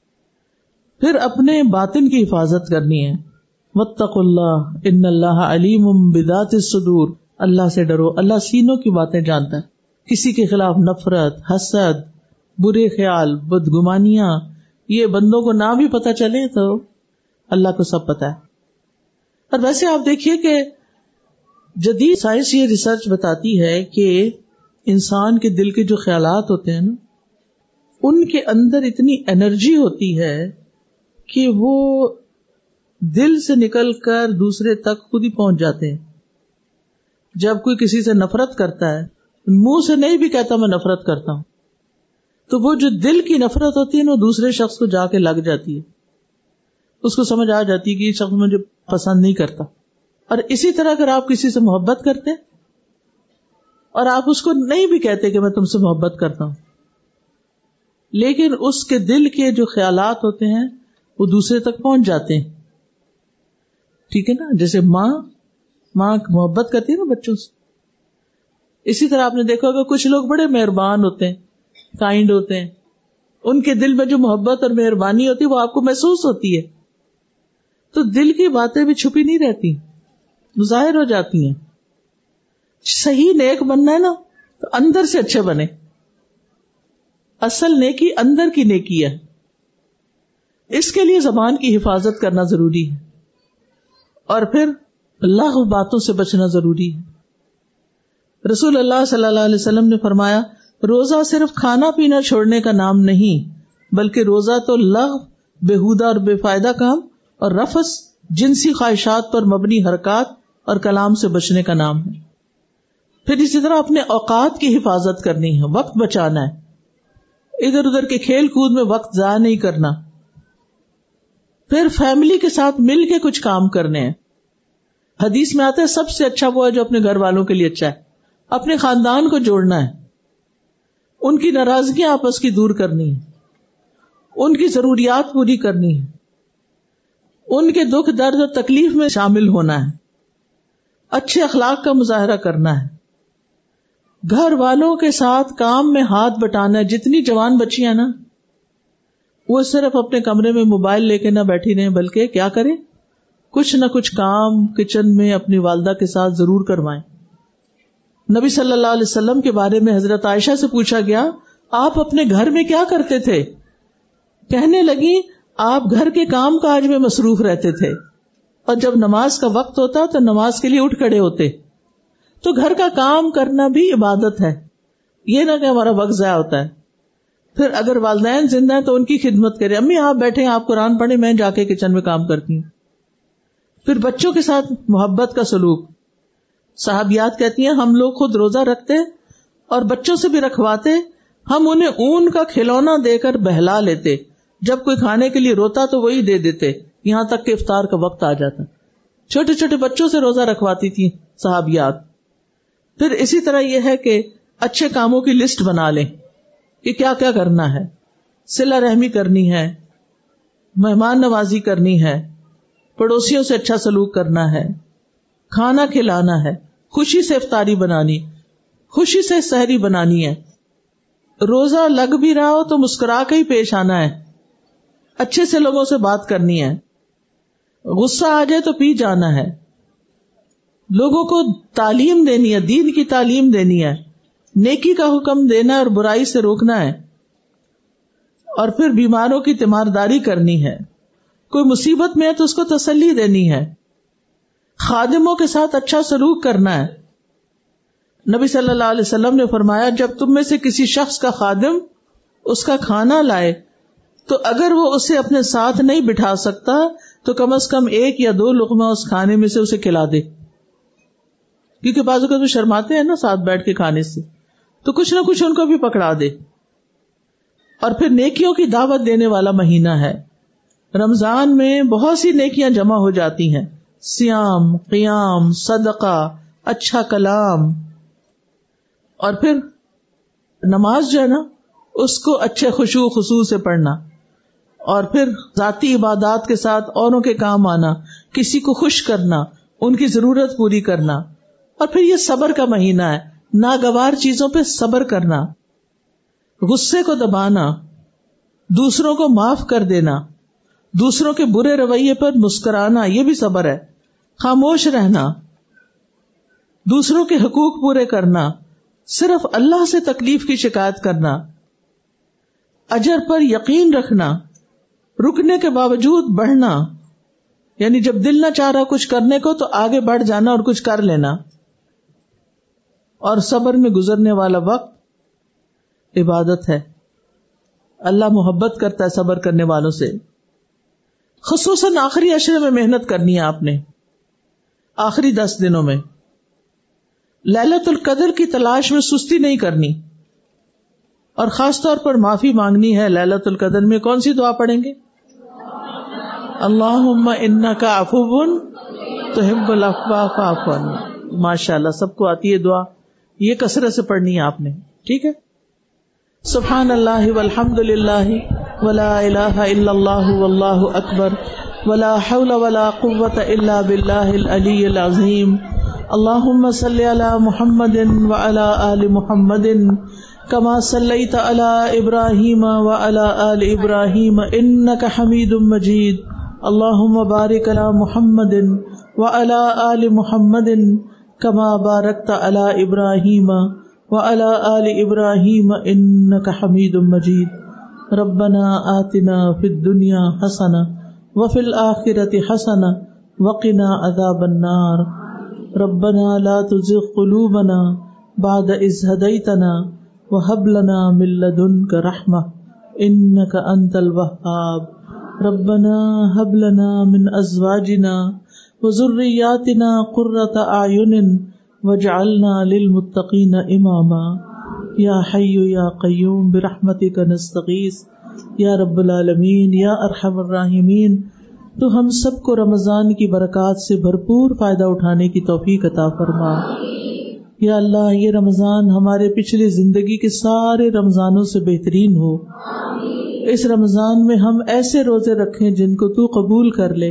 Speaker 2: پھر اپنے باطن کی حفاظت کرنی ہے. واتقوا اللہ ان اللہ علیم بذات الصدور. اللہ سے ڈرو، اللہ سینوں کی باتیں جانتا ہے. کسی کے خلاف نفرت، حسد، برے خیال، بدگمانیاں، یہ بندوں کو نہ بھی پتہ چلے تو اللہ کو سب پتہ ہے. اور ویسے آپ دیکھیے کہ جدید سائنس یہ ریسرچ بتاتی ہے کہ انسان کے دل کے جو خیالات ہوتے ہیں نا، ان کے اندر اتنی انرجی ہوتی ہے کہ وہ دل سے نکل کر دوسرے تک خود ہی پہنچ جاتے ہیں. جب کوئی کسی سے نفرت کرتا ہے، منہ سے نہیں بھی کہتا میں نفرت کرتا ہوں، تو وہ جو دل کی نفرت ہوتی ہے نا، وہ دوسرے شخص کو جا کے لگ جاتی ہے. اس کو سمجھ آ جاتی ہے کہ یہ شخص مجھے پسند نہیں کرتا. اور اسی طرح اگر آپ کسی سے محبت کرتے اور آپ اس کو نہیں بھی کہتے کہ میں تم سے محبت کرتا ہوں، لیکن اس کے دل کے جو خیالات ہوتے ہیں وہ دوسرے تک پہنچ جاتے ہیں. ٹھیک ہے نا؟ جیسے ماں محبت کرتی ہے نا بچوں سے، اسی طرح آپ نے دیکھا ہوگا کچھ لوگ بڑے مہربان ہوتے ہیں، کائنڈ ہوتے ہیں، ان کے دل میں جو محبت اور مہربانی ہوتی ہے وہ آپ کو محسوس ہوتی ہے. تو دل کی باتیں بھی چھپی نہیں رہتی، ظاہر ہو جاتی ہیں. صحیح نیک بننا ہے نا تو اندر سے اچھے بنے. اصل نیکی اندر کی نیکی ہے. اس کے لیے زبان کی حفاظت کرنا ضروری ہے، اور پھر لغو باتوں سے بچنا ضروری ہے. رسول اللہ صلی اللہ علیہ وسلم نے فرمایا روزہ صرف کھانا پینا چھوڑنے کا نام نہیں، بلکہ روزہ تو لغو، بےہودہ اور بے فائدہ کام اور رفث، جنسی خواہشات پر مبنی حرکات اور کلام سے بچنے کا نام ہے. پھر اسی طرح اپنے اوقات کی حفاظت کرنی ہے، وقت بچانا ہے، ادھر ادھر کے کھیل کود میں وقت ضائع نہیں کرنا. پھر فیملی کے ساتھ مل کے کچھ کام کرنے ہیں. حدیث میں آتا ہے سب سے اچھا وہ ہے جو اپنے گھر والوں کے لیے اچھا ہے. اپنے خاندان کو جوڑنا ہے، ان کی ناراضگیاں آپس کی دور کرنی ہے، ان کی ضروریات پوری کرنی ہے، ان کے دکھ درد اور تکلیف میں شامل ہونا ہے، اچھے اخلاق کا مظاہرہ کرنا ہے، گھر والوں کے ساتھ کام میں ہاتھ بٹانا ہے. جتنی جوان بچیاں نا وہ صرف اپنے کمرے میں موبائل لے کے نہ بیٹھی رہیں، بلکہ کیا کریں، کچھ نہ کچھ کام کچن میں اپنی والدہ کے ساتھ ضرور کروائیں. نبی صلی اللہ علیہ وسلم کے بارے میں حضرت عائشہ سے پوچھا گیا آپ اپنے گھر میں کیا کرتے تھے؟ کہنے لگی آپ گھر کے کام کاج میں مصروف رہتے تھے، اور جب نماز کا وقت ہوتا تو نماز کے لیے اٹھ کھڑے ہوتے. تو گھر کا کام کرنا بھی عبادت ہے، یہ نہ کہ ہمارا وقت ضائع ہوتا ہے. پھر اگر والدین زندہ ہیں تو ان کی خدمت کریں، امی آپ بیٹھے ہیں، آپ قرآن پڑھیں، میں جا کے کچن میں کام کرتی ہوں. پھر بچوں کے ساتھ محبت کا سلوک. صحابیات کہتی ہیں ہم لوگ خود روزہ رکھتے اور بچوں سے بھی رکھواتے، ہم انہیں اون کا کھلونا دے کر بہلا لیتے، جب کوئی کھانے کے لیے روتا تو وہی دے دیتے، یہاں تک کہ افطار کا وقت آ جاتا. چھوٹے چھوٹے بچوں سے روزہ رکھواتی تھی صحابیات. پھر اسی طرح یہ ہے کہ اچھے کاموں کی لسٹ بنا لیں کہ کیا کیا کرنا ہے. صلہ رحمی کرنی ہے، مہمان نوازی کرنی ہے، پڑوسیوں سے اچھا سلوک کرنا ہے، کھانا کھلانا ہے، خوشی سے افطاری بنانی، خوشی سے سحری بنانی ہے. روزہ لگ بھی رہا ہو تو مسکرا کے ہی پیش آنا ہے، اچھے سے لوگوں سے بات کرنی ہے، غصہ آ جائے تو پی جانا ہے، لوگوں کو تعلیم دینی ہے، دین کی تعلیم دینی ہے، نیکی کا حکم دینا ہے اور برائی سے روکنا ہے، اور پھر بیماروں کی تیمارداری کرنی ہے. کوئی مصیبت میں ہے تو اس کو تسلی دینی ہے، خادموں کے ساتھ اچھا سلوک کرنا ہے. نبی صلی اللہ علیہ وسلم نے فرمایا جب تم میں سے کسی شخص کا خادم اس کا کھانا لائے تو اگر وہ اسے اپنے ساتھ نہیں بٹھا سکتا تو کم از کم 1 یا 2 لقمہ اس کھانے میں سے اسے کھلا دے، کیونکہ بعض اوقات وہ شرماتے ہیں نا ساتھ بیٹھ کے کھانے سے، تو کچھ نہ کچھ ان کو بھی پکڑا دے. اور پھر نیکیوں کی دعوت دینے والا مہینہ ہے. رمضان میں بہت سی نیکیاں جمع ہو جاتی ہیں، صیام، قیام، صدقہ، اچھا کلام، اور پھر نماز جو ہے نا اس کو اچھے خشوع و خضوع سے پڑھنا، اور پھر ذاتی عبادات کے ساتھ اوروں کے کام آنا، کسی کو خوش کرنا، ان کی ضرورت پوری کرنا. اور پھر یہ صبر کا مہینہ ہے، ناگوار چیزوں پہ صبر کرنا، غصے کو دبانا، دوسروں کو معاف کر دینا، دوسروں کے برے رویے پر مسکرانا، یہ بھی صبر ہے. خاموش رہنا، دوسروں کے حقوق پورے کرنا، صرف اللہ سے تکلیف کی شکایت کرنا، اجر پر یقین رکھنا، رکنے کے باوجود بڑھنا، یعنی جب دل نہ چاہ رہا کچھ کرنے کو تو آگے بڑھ جانا اور کچھ کر لینا. اور صبر میں گزرنے والا وقت عبادت ہے. اللہ محبت کرتا ہے صبر کرنے والوں سے. خصوصاً آخری عشرے میں محنت کرنی ہے آپ نے، آخری 10 دنوں میں لیلۃ القدر کی تلاش میں سستی نہیں کرنی، اور خاص طور پر معافی مانگنی ہے. لیلۃ القدر میں کون سی دعا پڑھیں گے؟ اللہم انک عفو تحب العفو فاعف عنی. ماشاءاللہ سب کو آتی ہے دعا، یہ کثرت سے پڑھنی ہے آپ نے. ٹھیک ہے. سبحان اللہ والحمد للہ ولا الہ الا اللہ واللہ اکبر ولا حول ولا قوة الا باللہ العلی العظیم. اللہم صلی علی محمد وعلی آل محمد کما صلیت علی ابراہیم وعلی آل ابراہیم انک حمید مجید. اللہم بارک علی محمد وعلی آل محمد کما بارکت علی ابراہیم وعلی آل ابراہیم انک حمید مجید. ربنا آتنا فی الدنیا حسنہ وفی الآخرۃ حسنہ وقنا عذاب النار. ربنا لا تزغ قلوبنا بعد اذ هديتنا وهب لنا من لدنك رحمة انك انت الوهاب. ربنا هب لنا من ازواجنا وذرياتنا قرة اعين واجعلنا للمتقين اماما. یا حی یا قیوم برحمتک نستغیث یا رب العالمین یا ارحم الراحمین. تو ہم سب کو رمضان کی برکات سے بھرپور فائدہ اٹھانے کی توفیق عطا فرما. یا اللہ یہ رمضان ہمارے پچھلی زندگی کے سارے رمضانوں سے بہترین ہو. اس رمضان میں ہم ایسے روزے رکھیں جن کو تو قبول کر لے،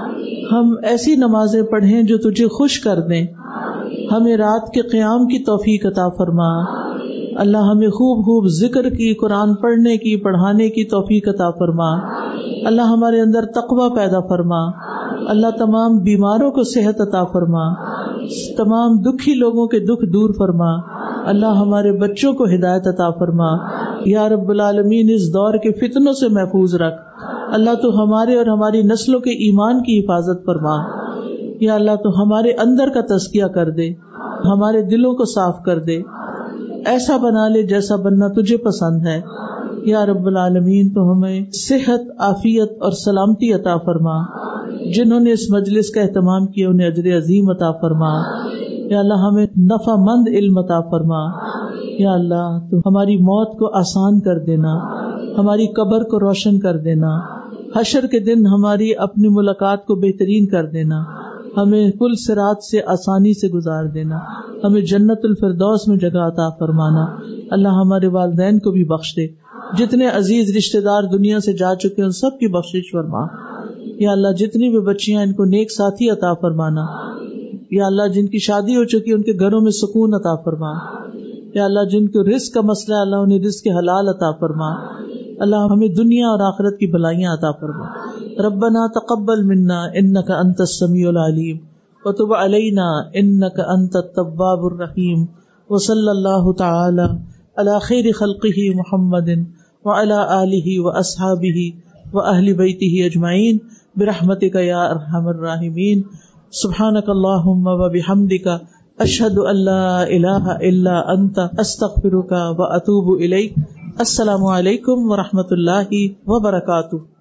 Speaker 2: ہم ایسی نمازیں پڑھیں جو تجھے خوش کر دیں، ہمیں رات کے قیام کی توفیق عطا فرما. اللہ ہمیں خوب خوب ذکر کی، قرآن پڑھنے کی، پڑھانے کی توفیق عطا فرما. اللہ ہمارے اندر تقوی پیدا فرما. اللہ تمام بیماروں کو صحت عطا فرما، تمام دکھی لوگوں کے دکھ دور فرما. اللہ ہمارے بچوں کو ہدایت عطا فرما. یا رب العالمین اس دور کے فتنوں سے محفوظ رکھ. اللہ تو ہمارے اور ہماری نسلوں کے ایمان کی حفاظت فرما. یا اللہ تو ہمارے اندر کا تزکیہ کر دے، ہمارے دلوں کو صاف کر دے، ایسا بنا لے جیسا بننا تجھے پسند ہے. یا رب العالمین تو ہمیں صحت، عافیت اور سلامتی عطا فرما. جنہوں نے اس مجلس کا اہتمام کیا انہیں اجر عظیم عطا فرما. یا اللہ ہمیں نفع مند علم عطا فرما. یا اللہ تو ہماری موت کو آسان کر دینا، ہماری قبر کو روشن کر دینا، حشر کے دن ہماری اپنی ملاقات کو بہترین کر دینا، ہمیں پل صراط سے آسانی سے گزار دینا، ہمیں جنت الفردوس میں جگہ عطا فرمانا. اللہ ہمارے والدین کو بھی بخش دے، جتنے عزیز رشتہ دار دنیا سے جا چکے ان سب کی بخشش فرما. یا اللہ جتنی بھی بچیاں ان کو نیک ساتھی عطا فرمانا. یا اللہ جن کی شادی ہو چکی ان کے گھروں میں سکون عطا فرما. یا اللہ جن کو رزق کا مسئلہ ہے اللہ انہیں رزق کے حلال عطا فرما. اللہ ہمیں دنیا اور آخرت کی بھلائیاں عطا فرما. ربنا تقبل منا انک انت السمیع العلیم وتب علینا انک انت التواب الرحیم. وصلی اللہ تعالی علی خیر خلقہ محمد وعلی آلہ واصحابہ وأهل بيته أجمعين برحمتك يا أرحم الراحمين. سبحانك اللهم وبحمدك أشهد أن لا إله إلا أنت أستغفرك وأتوب إليك. السلام علیکم ورحمۃ اللہ وبرکاتہ.